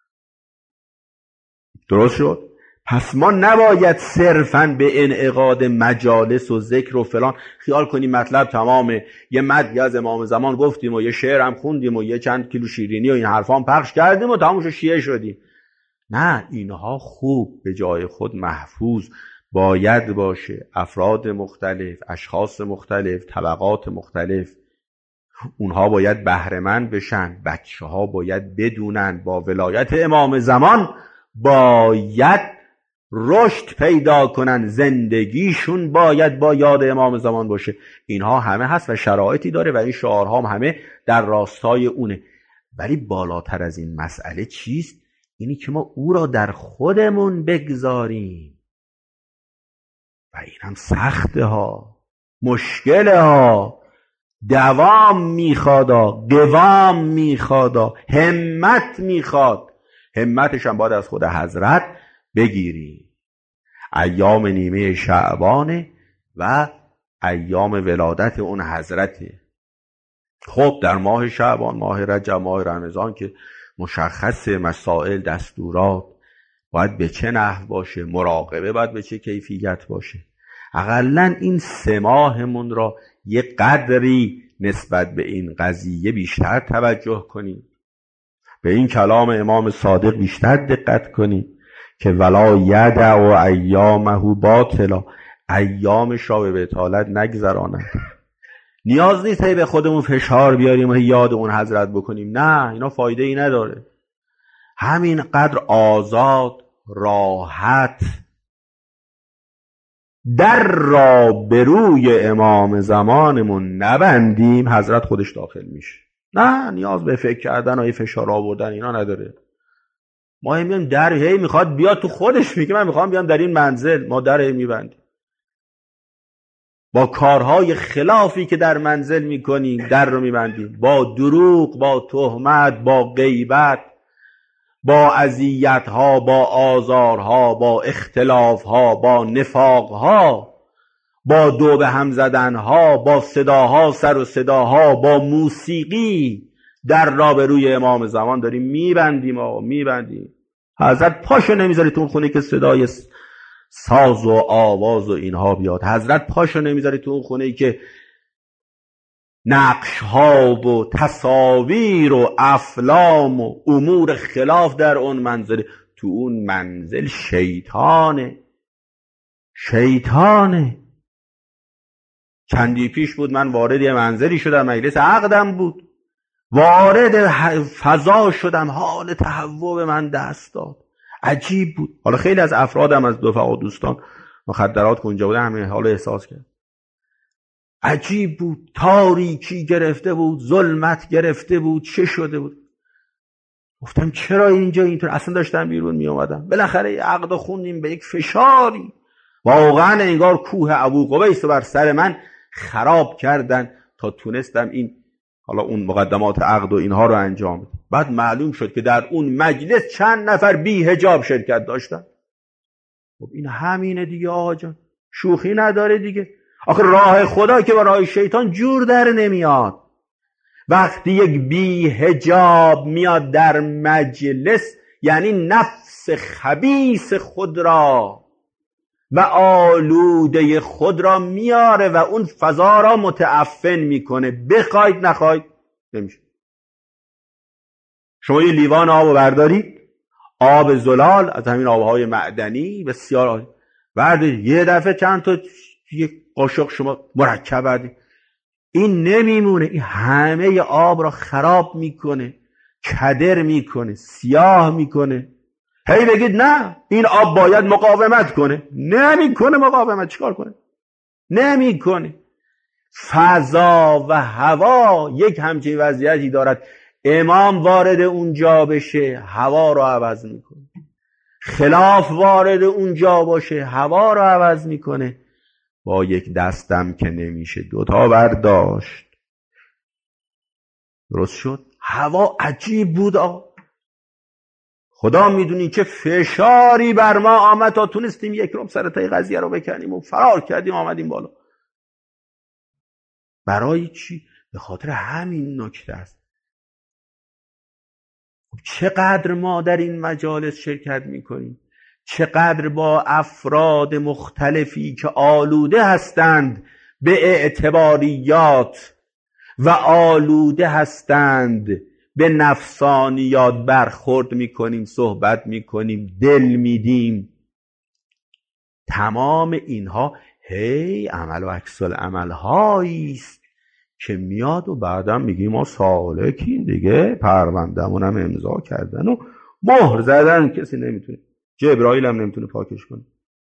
درست شد؟ پس ما نباید صرفاً به انعقاد مجالس و ذکر و فلان خیال کنیم مطلب تمامه، یه مدحی از امام زمان گفتیم و یه شعر هم خوندیم و یه چند کیلو شیرینی و این حرفا هم پخش کردیم و تمامش شیعه شدیم. نه، اینها خوب به جای خود محفوظ باید باشه. افراد مختلف، اشخاص مختلف، طبقات مختلف، اونها باید بهره‌مند بشن. بچه ها باید بدونن با ولایت امام زمان باید رشد پیدا کنن، زندگیشون باید با یاد امام زمان باشه. اینها همه هست و شرایطی داره و این شعارها هم همه در راستای اونه. ولی بالاتر از این مسئله چیست؟ اینی که ما او را در خودمون بگذاریم و این هم سخته ها، مشکله ها، دوام میخوادا، قوام میخوادا، همت میخواد. همتش هم باید از خود حضرت بگیری. ایام نیمه شعبانه و ایام ولادت اون حضرته. خب در ماه شعبان، ماه رجب، ماه رمضان که مشخص مسائل، دستورات باید به چه نحو باشه، مراقبه باید به چه کیفیت باشه. اقلن این سه ماهمون را یه قدری نسبت به این قضیه بیشتر توجه کنیم، به این کلام امام صادق بیشتر دقت کنیم که ولا یدع و ایامه باطلا، ایامش را به بطالت نگذراند. نیاز نیست هی به خودمون فشار بیاریم و یاد اون حضرت بکنیم، نه، اینا فایده ای نداره. همین قدر آزاد، راحت در را به روی امام زمانمون نبندیم، حضرت خودش داخل میشه. نه، نیاز به فکر کردن و فشار آوردن اینا نداره. ما هی میگیم در هی میخواد بیاد تو خودش، میگه من میخوام بیام در این منزل، ما در هی میبندیم با کارهای خلافی که در منزل میکنیم، در رو میبندیم با دروغ، با تهمت، با غیبت، با اذیت‌ها، با آزارها، با اختلافها، با نفاقها، با دو به هم زدنها، با صداها، سر و صداها، با موسیقی در را به روی امام زمان داریم میبندیم و میبندیم. حضرت پاشو نمیذاری تو اون خونه که صدای ساز و آواز و اینها بیاد. حضرت پاشو نمیذاری تو اون خونه که نقش ها و تصاویر و افلام و امور خلاف در اون منزل. تو اون منزل شیطانه شیطانه. چندی پیش بود من وارد یه منزلی شدم، مجلس عقدم بود، وارد فضا شدم، حال تهوع به من دست داد، عجیب بود. حالا خیلی از افرادم از رفقا و دوستان مخدرات که اونجا بودن همین حالو احساس کرد. عجیب بود، تاریکی گرفته بود، ظلمت گرفته بود، چه شده بود. گفتم چرا اینجا اینطور؟ اصلا داشتم بیرون می اومدم، بالاخره عقد خوندیم به یک فشاری، واقعا انگار کوه ابوقبیس بر سر من خراب کردن تا تونستم این حالا اون مقدمات عقد و اینها رو انجام بدم. بعد معلوم شد که در اون مجلس چند نفر بی حجاب شرکت داشتن. خب این همینه دیگه آقا جان، شوخی نداره دیگه. آخه راه خدا که با راه شیطان جور در نمیاد. وقتی یک بی حجاب میاد در مجلس، یعنی نفس خبیث خود را و آلوده خود را میاره و اون فضا را متعفن میکنه، بخواید نخواید نمیشه. شما یه لیوان آب بردارید، آب زلال از همین آبهای معدنی بسیار عالی، بردارید یه دفعه چند تا یک قاشق شما مرکب بردارید، این نمیمونه، این همه آب را خراب میکنه، کدر میکنه، سیاه میکنه. هی بگید نه این آب باید مقاومت کنه، نمیکنه. مقاومت چیکار کنه؟ نمیکنه. فضا و هوا یک همچین وضعیتی دارد. امام وارد اونجا بشه هوا رو عوض میکنه، خلاف وارد اونجا باشه هوا رو عوض میکنه. با یک دستم که نمیشه دوتا برداشت. درست شد؟ هوا عجیب بود آقا. خدا میدونی که فشاری بر ما آمد تا تونستیم یک رم سرتای قضیه رو بکنیم و فرار کردیم آمدیم بالا. برای چی؟ به خاطر همین نکته است. چقدر ما در این مجالس شرکت میکنیم، چقدر با افراد مختلفی که آلوده هستند به اعتباریات و آلوده هستند به نفسانیات برخورد میکنیم، صحبت میکنیم، دل میدیم. تمام اینها هی عمل و عکس العمل هایی است که میاد و بعدا میگیم ما سالکیم دیگه، پرونده‌مون هم امضا کردن و مهر زدن، کسی نمیتونه، جبرائیل هم نمیتونه پاکش کنه.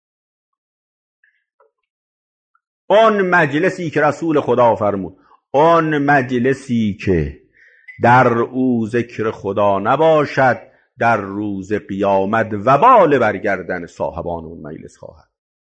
اون مجلسی که رسول خدا فرمود، اون مجلسی که در او ذکر خدا نباشد، در روز قیامت وبال برگردن صاحبان اون مجلس خواهد.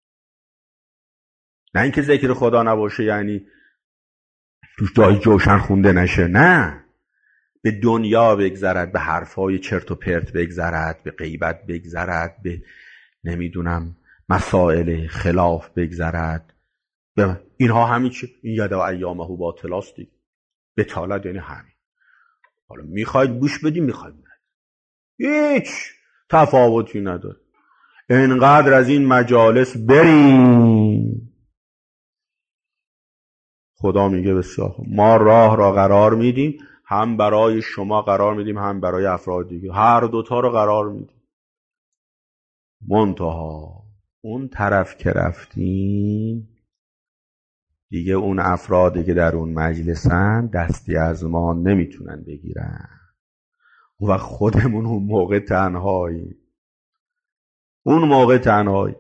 نه اینکه ذکر خدا نباشه یعنی توش جای جوشن خونده نشه، نه، به دنیا بگذرد، به حرفای چرت و پرت بگذرد، به غیبت بگذرد، به نمیدونم مسائل خلاف بگذرد. اینها همین چه این ید و ایامه باطلاست دیگه. بطالت یعنی همین. حالا میخواید گوش بدیم، میخواید نه، هیچ تفاوتی نداره. اینقدر از این مجالس بریم. خدا میگه بسیار ما راه را قرار میدیم، هم برای شما قرار میدیم هم برای افراد دیگه، هر دوتا رو قرار میدیم. منتها اون طرف که رفتیم دیگه اون افرادی که در اون مجلسن دستی از ما نمیتونن بگیرن و خودمون اون موقع تنهایی اون موقع تنهایی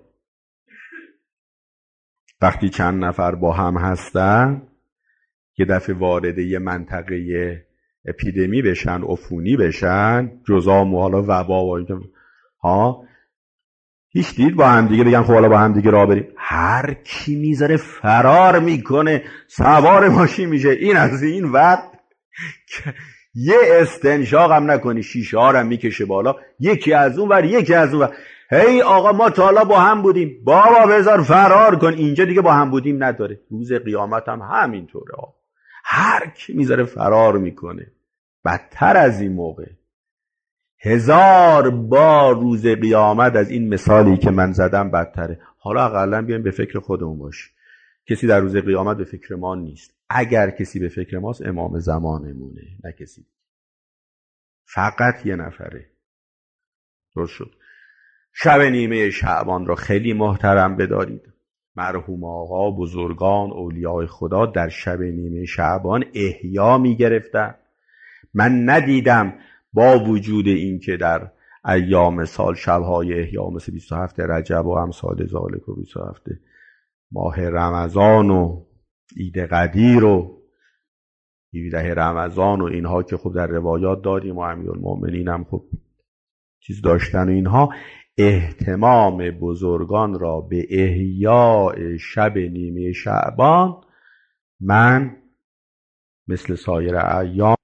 وقتی چند نفر با هم هستن که دفعه وارد یه منطقه اپیدمی بشن، عفونی بشن، جزام و حالا وبا و ها، هیچ دید با هم دیگه بگن خب حالا با هم دیگه راه بریم، هر کی میذاره فرار میکنه، سوار ماشین میشه، این از این وقت یه استنشاق هم نکنی شیشه ها رو میکشه بالا، یکی از اون ور یکی از اون ور. هی آقا ما تا حالا با هم بودیم، بابا بذار فرار کن، اینجا دیگه با هم بودیم نداره. روز قیامت هم همینطوره، هر کی میذاره فرار میکنه. بدتر از این موقع هزار بار روز قیامت از این مثالی که من زدم بدتره. حالا اقلا بیایم به فکر خودمون باشیم. کسی در روز قیامت به فکر ما نیست. اگر کسی به فکر ماست امام زمانمونه، نه کسی، فقط یه نفره. درست شد. شب نیمه شعبان را خیلی محترم بدارید. مرحوم آقا، بزرگان، اولیاء خدا در شب نیمه شعبان احیا می گرفتن. من ندیدم با وجود این که در ایام سال شبهای احیا مثل بیست و هفت رجب و امثال ذالک و بیست و هفت ماه رمضان و عید قدیر و هفده رمضان و اینها که خب در روایات داریم و امیرالمومنین هم خب چیز داشتن و اینها، اهتمام بزرگان را به احیاء شب نیمه شعبان من مثل سایر ایام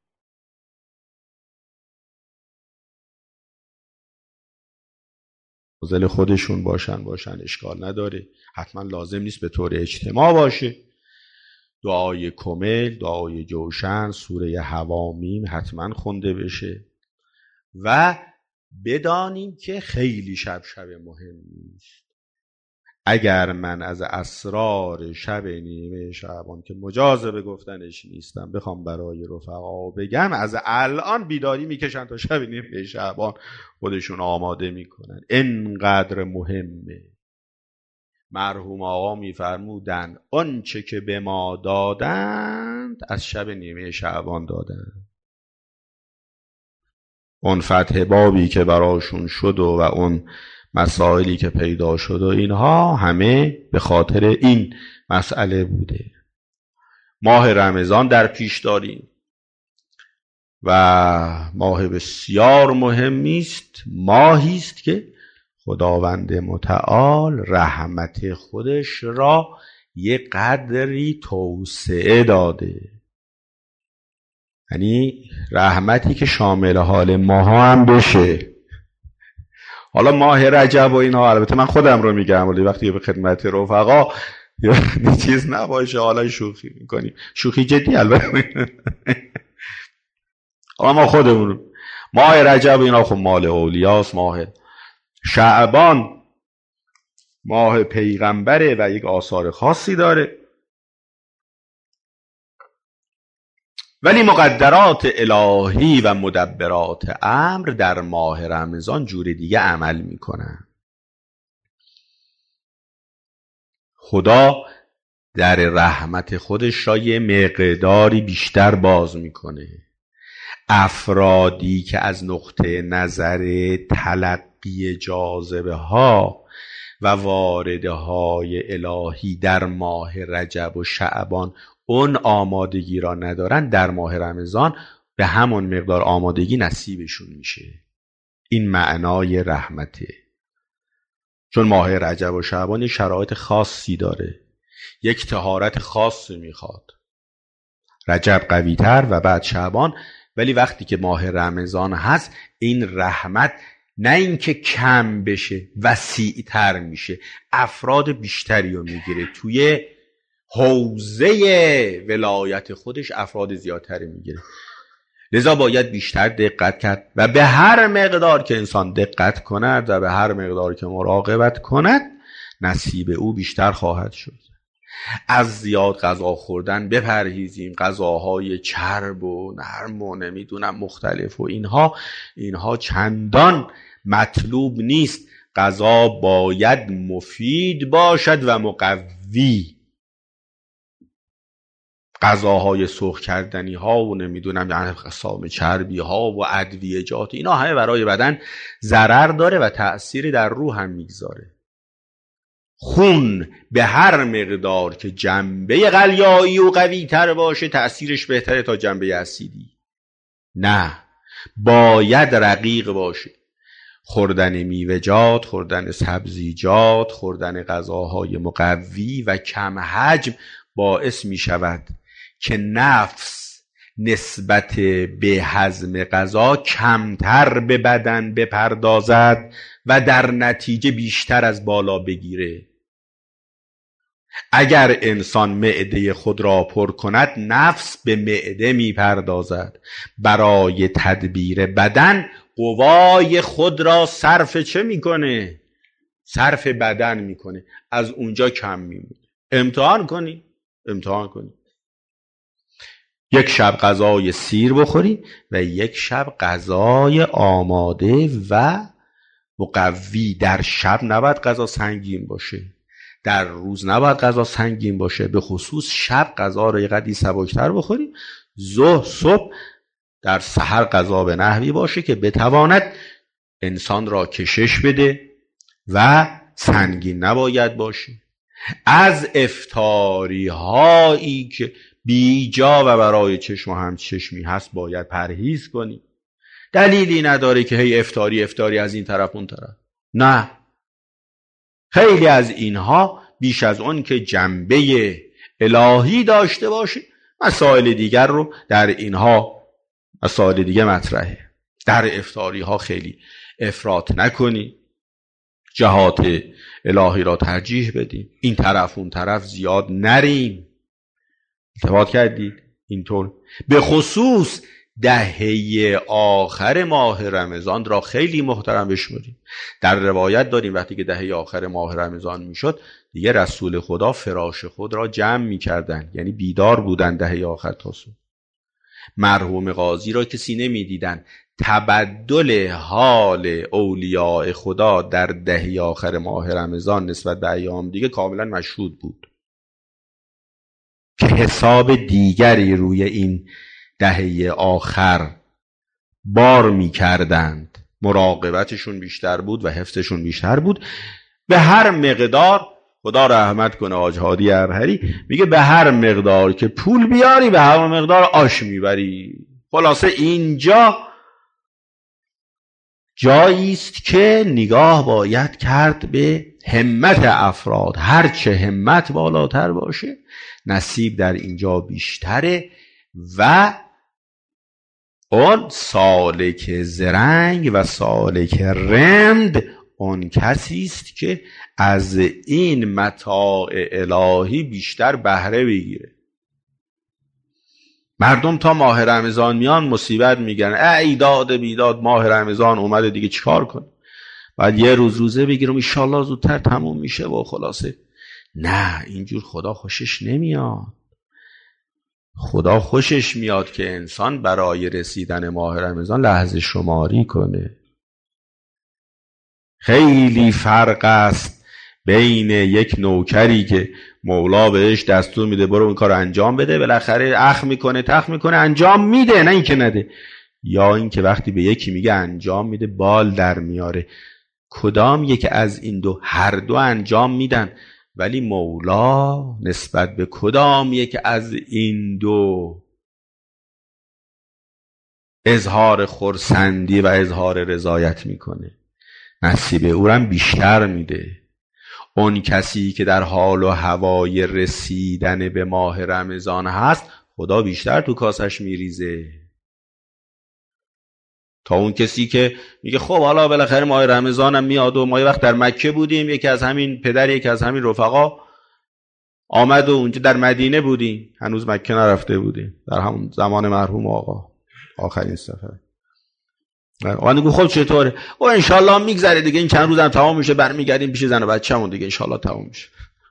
نازل خودشون باشن باشن اشکال نداره، حتما لازم نیست به طور اجتماع باشه. دعای کمل، دعای جوشن، سوره حوامیم حتما خونده بشه و بدانیم که خیلی شب شب مهم نیست. اگر من از اسرار شب نیمه شعبان که مجاز به گفتنش نیستم بخوام برای رفقا بگم، از الان بیداری میکشن تا شب نیمه شعبان خودشون آماده میکنن، اینقدر مهمه. مرحوم آقا میفرمودن آنچه که به ما دادند از شب نیمه شعبان دادند. اون فتح بابی که براشون شد و, و اون مسائلی که پیدا شد و اینها همه به خاطر این مسئله بوده. ماه رمضان در پیش داریم و ماه بسیار مهمی است، ماهی است که خداوند متعال رحمت خودش را یه قدری توسعه داده، یعنی رحمتی که شامل حال ماها هم بشه. حالا ماه رجب و اینا البته من خودم رو میگم، ولی وقتی به خدمت رفقا یا چیز نباشه حالا شوخی میکنیم، شوخی جدی البته. حالا ما خودمون ماه رجب اینا خب مال اولیاست، ماه شعبان ماه پیغمبره و یک آثار خاصی داره، ولی مقدرات الهی و مدبرات امر در ماه رمضان جور دیگه عمل میکنن. خدا در رحمت خودش را یه مقداری بیشتر باز میکنه. افرادی که از نقطه نظر تلقی جاذبه ها و وارده های الهی در ماه رجب و شعبان اون آمادگی را ندارن، در ماه رمضان به همون مقدار آمادگی نصیبشون میشه. این معنای رحمته. چون ماه رجب و شعبان شرایط خاصی داره، یک طهارت خاصی میخواد. رجب قوی تر و بعد شعبان، ولی وقتی که ماه رمضان هست این رحمت نه اینکه کم بشه، وسیع تر میشه، افراد بیشتری رو میگیره، توی حوزه ولایت خودش افراد زیادتری میگیره. لذا باید بیشتر دقت کرد و به هر مقدار که انسان دقت کند و به هر مقدار که مراقبت کند نصیب او بیشتر خواهد شد. از زیاد غذا خوردن بپرهیزیم، غذاهای چرب و نرم و نمیدونم مختلف و اینها اینها چندان مطلوب نیست. غذا باید مفید باشد و مقوی. غذاهای سرخ کردنی ها و نمیدونم یعنی قسام چربی ها و ادویجات اینا همه برای بدن ضرر داره و تأثیری در روح هم میگذاره. خون به هر مقدار که جنبه قلیایی و قوی تر باشه تأثیرش بهتره تا جنبه اسیدی. نه، باید رقیق باشه. خوردن میوه‌جات، خوردن سبزیجات، خوردن غذاهای مقوی و کم حجم باعث می شود که نفس نسبت به هضم غذا کمتر به بدن بپردازد و در نتیجه بیشتر از بالا بگیره. اگر انسان معده خود را پر کند نفس به معده می پردازد. برای تدبیر بدن قوای خود را صرف چه می کنه؟ صرف بدن می کنه. از اونجا کم می مونه. امتحان کنی امتحان کنی یک شب غذای سیر بخوری و یک شب غذای آماده و مقوی. در شب نباید غذا سنگین باشه، در روز نباید غذا سنگین باشه، به خصوص شب غذا رو یه قدری سبکتر بخوری. ظهر صبح در سحر غذا به نحوی باشه که بتواند انسان را کشش بده و سنگین نباید باشه. از افطاری هایی که بیجا و برای چشم و همچشمی هست باید پرهیز کنی. دلیلی نداره که هی افطاری افطاری از این طرف اون طرف. نه، خیلی از اینها بیش از اون که جنبه الهی داشته باشه، مسائل دیگر رو در اینها مسائل دیگه مطرحه. در افطاری ها خیلی افراط نکنی، جهات الهی را ترجیح بدیم، این طرف اون طرف زیاد نریم. اتفاق کردید اینطور؟ به خصوص دهه آخر ماه رمضان را خیلی محترم بشمریم. در روایت داریم وقتی که دهه آخر ماه رمضان میشد دیگه رسول خدا فراش خود را جمع میکردن، یعنی بیدار بودن دهه آخر تا صبح. مرحوم قاضی را کسی نمیدیدن. تبدل حال اولیاء خدا در دهه آخر ماه رمضان نسبت به ایام دیگه کاملا مشهود بود که حساب دیگری روی این دهه آخر بار می کردند. مراقبتشون بیشتر بود و حفظشون بیشتر بود. به هر مقدار، خدا رحمت کنه حاج هادی ابهری میگه به هر مقدار که پول بیاری به هر مقدار آش میبری. خلاصه اینجا جایی است که نگاه باید کرد به همت افراد. هرچه همت بالاتر باشه نصیب در اینجا بیشتره و اون سالک زرنگ و سالک رند اون کسی است که از این متاع الهی بیشتر بهره بگیره. مردم تا ماه رمضان میان مصیبت میگن ای داد بیداد ماه رمضان اومده دیگه چیکار کنم، بعد یه روز روزه بگیرم ان شاءالله زودتر تموم میشه و خلاصه. نه، اینجور خدا خوشش نمیاد. خدا خوشش میاد که انسان برای رسیدن ماه رمضان لحظه شماری کنه. خیلی فرق است بین یک نوکری که مولا بهش دستور میده برو این کار انجام بده، بالاخره اخ میکنه تخ میکنه انجام میده، نه اینکه نده، یا اینکه وقتی به یکی میگه انجام میده بال در میاره. کدام یک از این دو؟ هر دو انجام میدن، ولی مولا نسبت به کدام یک از این دو اظهار خرسندی و اظهار رضایت میکنه؟ نصیب او رو بیشتر میده. اون کسی که در حال و هوای رسیدن به ماه رمضان هست خدا بیشتر تو کاسش میریزه تا اون کسی که میگه خب حالا بالاخره ماه رمضانم میاد و ما یه وقت در مکه بودیم، یکی از همین پدر یکی از همین رفقا آمد و اونجا در مدینه بودیم، هنوز مکه نرفته بودیم، در همون زمان مرحوم آقا آخرین سفر. آقا نگو خب چطوره؟ او انشالله میگذره دیگه، این چند روزم تمام میشه برمیگردیم پیش زن و بچه‌مون دیگه انشالله تمام میشه.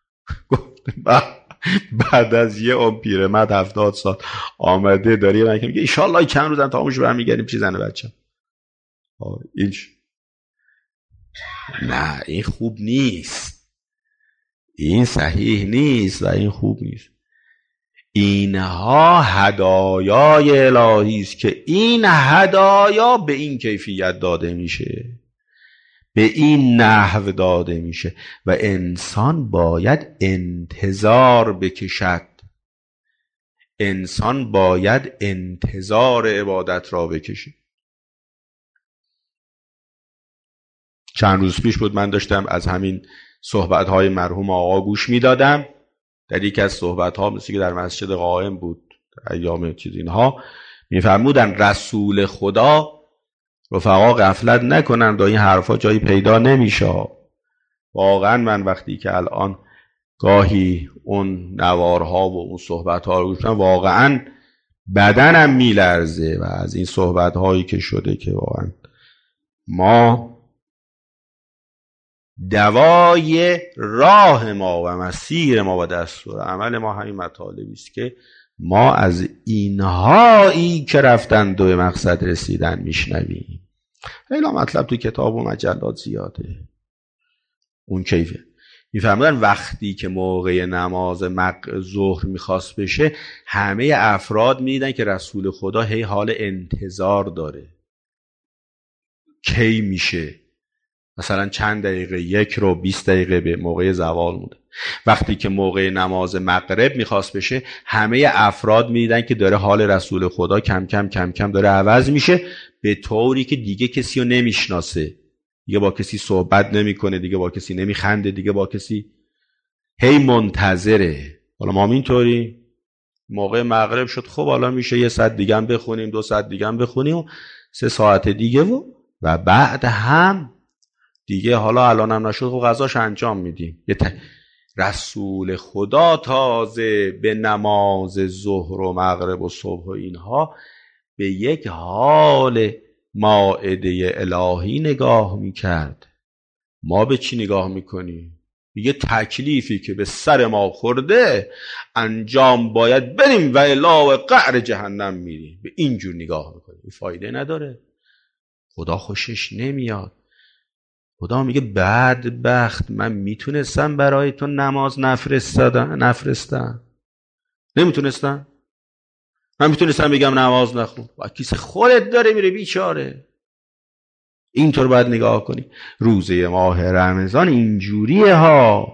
بعد از یه اون پیرمرد هفتاد سال آمده داری من که میگه انشالله چند روزم تمام میشه برمیگردیم پیش زن و بچه‌م. این نه، این خوب نیست، این صحیح نیست و این خوب نیست. اینها هدایای الهی است که این هدایا به این کیفیت داده میشه، به این نحو داده میشه و انسان باید انتظار بکشد. انسان باید انتظار عبادت را بکشه. چند روز پیش بود من داشتم از همین صحبت‌های مرحوم آقا گوش میدادم. در یکی از صحبت‌ها مثل که در مسجد قائم بود در ایام چیز اینها میفرمودن رسول خدا رفقا غفلت نکنن و این حرفا جایی پیدا نمیشه. واقعا من وقتی که الان گاهی اون نوارها و اون صحبت‌ها رو گوش میدم واقعا بدنم میلرزه و از این صحبت‌هایی که شده که واقعا ما دوای راه ما و مسیر ما و دستور عمل ما همین مطالبی است که ما از اینهایی که رفتن دو مقصد رسیدن میشنویم. خیلی مطلب تو کتاب و مجلات زیاده. اون کیفه میفرمودن وقتی که موقع نماز مغرب ظهر میخواست بشه، همه افراد میدیدن که رسول خدا هی حال انتظار داره کی میشه، مثلا چند دقیقه، یک رو بیست دقیقه به موقع زوال مونده. وقتی که موقع نماز مغرب میخواست بشه، همه افراد میدیدن که داره حال رسول خدا کم کم کم کم داره عوض میشه، به طوری که دیگه کسی رو نمیشناسه، دیگه با کسی صحبت نمیکنه، دیگه با کسی نمیخنده، دیگه با کسی هی منتظره. حالا ما اینطوری موقع مغرب شد، خب حالا میشه یه ساعت دیگه هم بخونیم، دو ساعت دیگه هم بخونیم و سه ساعت دیگه و و بعد هم دیگه حالا الان هم نشد خب غذاش انجام میدیم. یه ت... رسول خدا تازه به نماز ظهر و مغرب و صبح و اینها به یک حال مائده الهی نگاه میکرد. ما به چی نگاه میکنیم؟ یه تکلیفی که به سر ما خورده انجام باید بریم و الی قعر جهنم میریم، به اینجور نگاه میکنیم. فایده نداره، خدا خوشش نمیاد. خدا میگه بدبخت، من میتونستم برای تو نماز نفرستادم نفرستم نمیتونستم من میتونستم بگم نماز نخون، با کیسه خودت داره میره بیچاره. اینطور باید نگاه کنی. روزه ماه رمضان اینجوریه ها،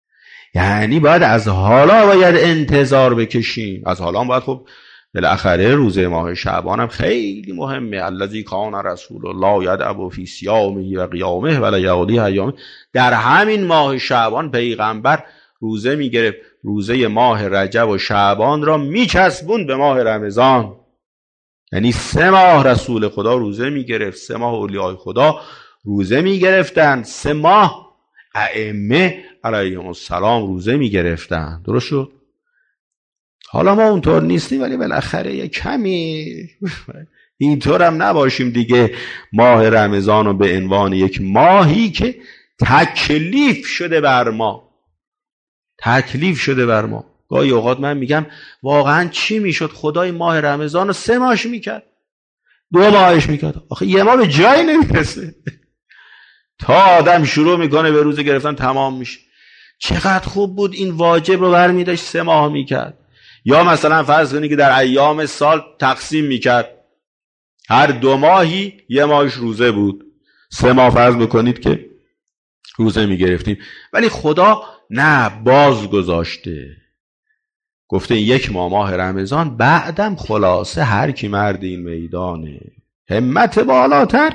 یعنی باید از حالا باید انتظار بکشیم. از حالا باید خب بالاخره روزه ماه شعبان هم خیلی مهمه. الذی کان رسول الله یدعو فی صیامه و قیامه و لیالی ایامه. در همین ماه شعبان پیغمبر روزه میگرفت، روزه ماه رجب و شعبان را میچسبون به ماه رمضان. یعنی سه ماه رسول خدا روزه میگرفت، سه ماه اولیای خدا روزه میگرفتن، سه ماه ائمه علیهم السلام روزه میگرفتن. درست شد؟ حالا ما اونطور نیستیم، ولی بالاخره یه کمی اینطور هم نباشیم دیگه. ماه رمضان رو به عنوان یک ماهی که تکلیف شده بر ما، تکلیف شده بر ما. گاهی اوقات من میگم واقعا چی میشد خدای ماه رمضان رو سه ماهش میکرد، دو ماهش میکرد؟ آخه یه ماه به جایی نمیرسه. تا آدم شروع میکنه به روزه گرفتن تمام میشه. چقدر خوب بود این واجب رو برمیداشت سه ماه میکرد. یا مثلا فرض کنید که در ایام سال تقسیم میکرد، هر دو ماهی یه ماهش روزه بود، سه ماه فرض بکنید که روزه میگرفتیم. ولی خدا نه، باز گذاشته، گفته یک ماه ماه رمضان، بعدم خلاصه هر کی مرد این میدانه، همت بالاتر،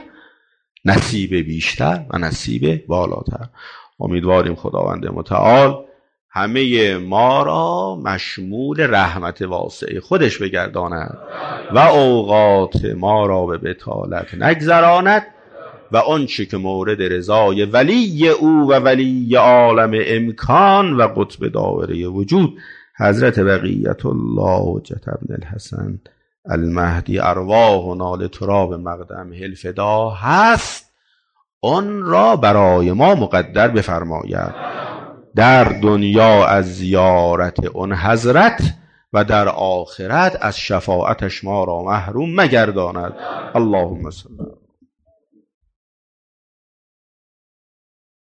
نصیب بیشتر و نصیب بالاتر. امیدواریم خداوند متعال همه ما را مشمول رحمت واسع خودش بگرداند و اوقات ما را به بطالت نگذراند و آنچه که مورد رضای ولی او و ولی عالم امکان و قطب دایره وجود حضرت بقیت الله حجت ابن الحسن المهدی ارواحنا لتراب مقدم الفدا هست، آن را برای ما مقدر بفرماید. در دنیا از زیارت اون حضرت و در آخرت از شفاعتش ما را محروم مگرداند. اللهم صل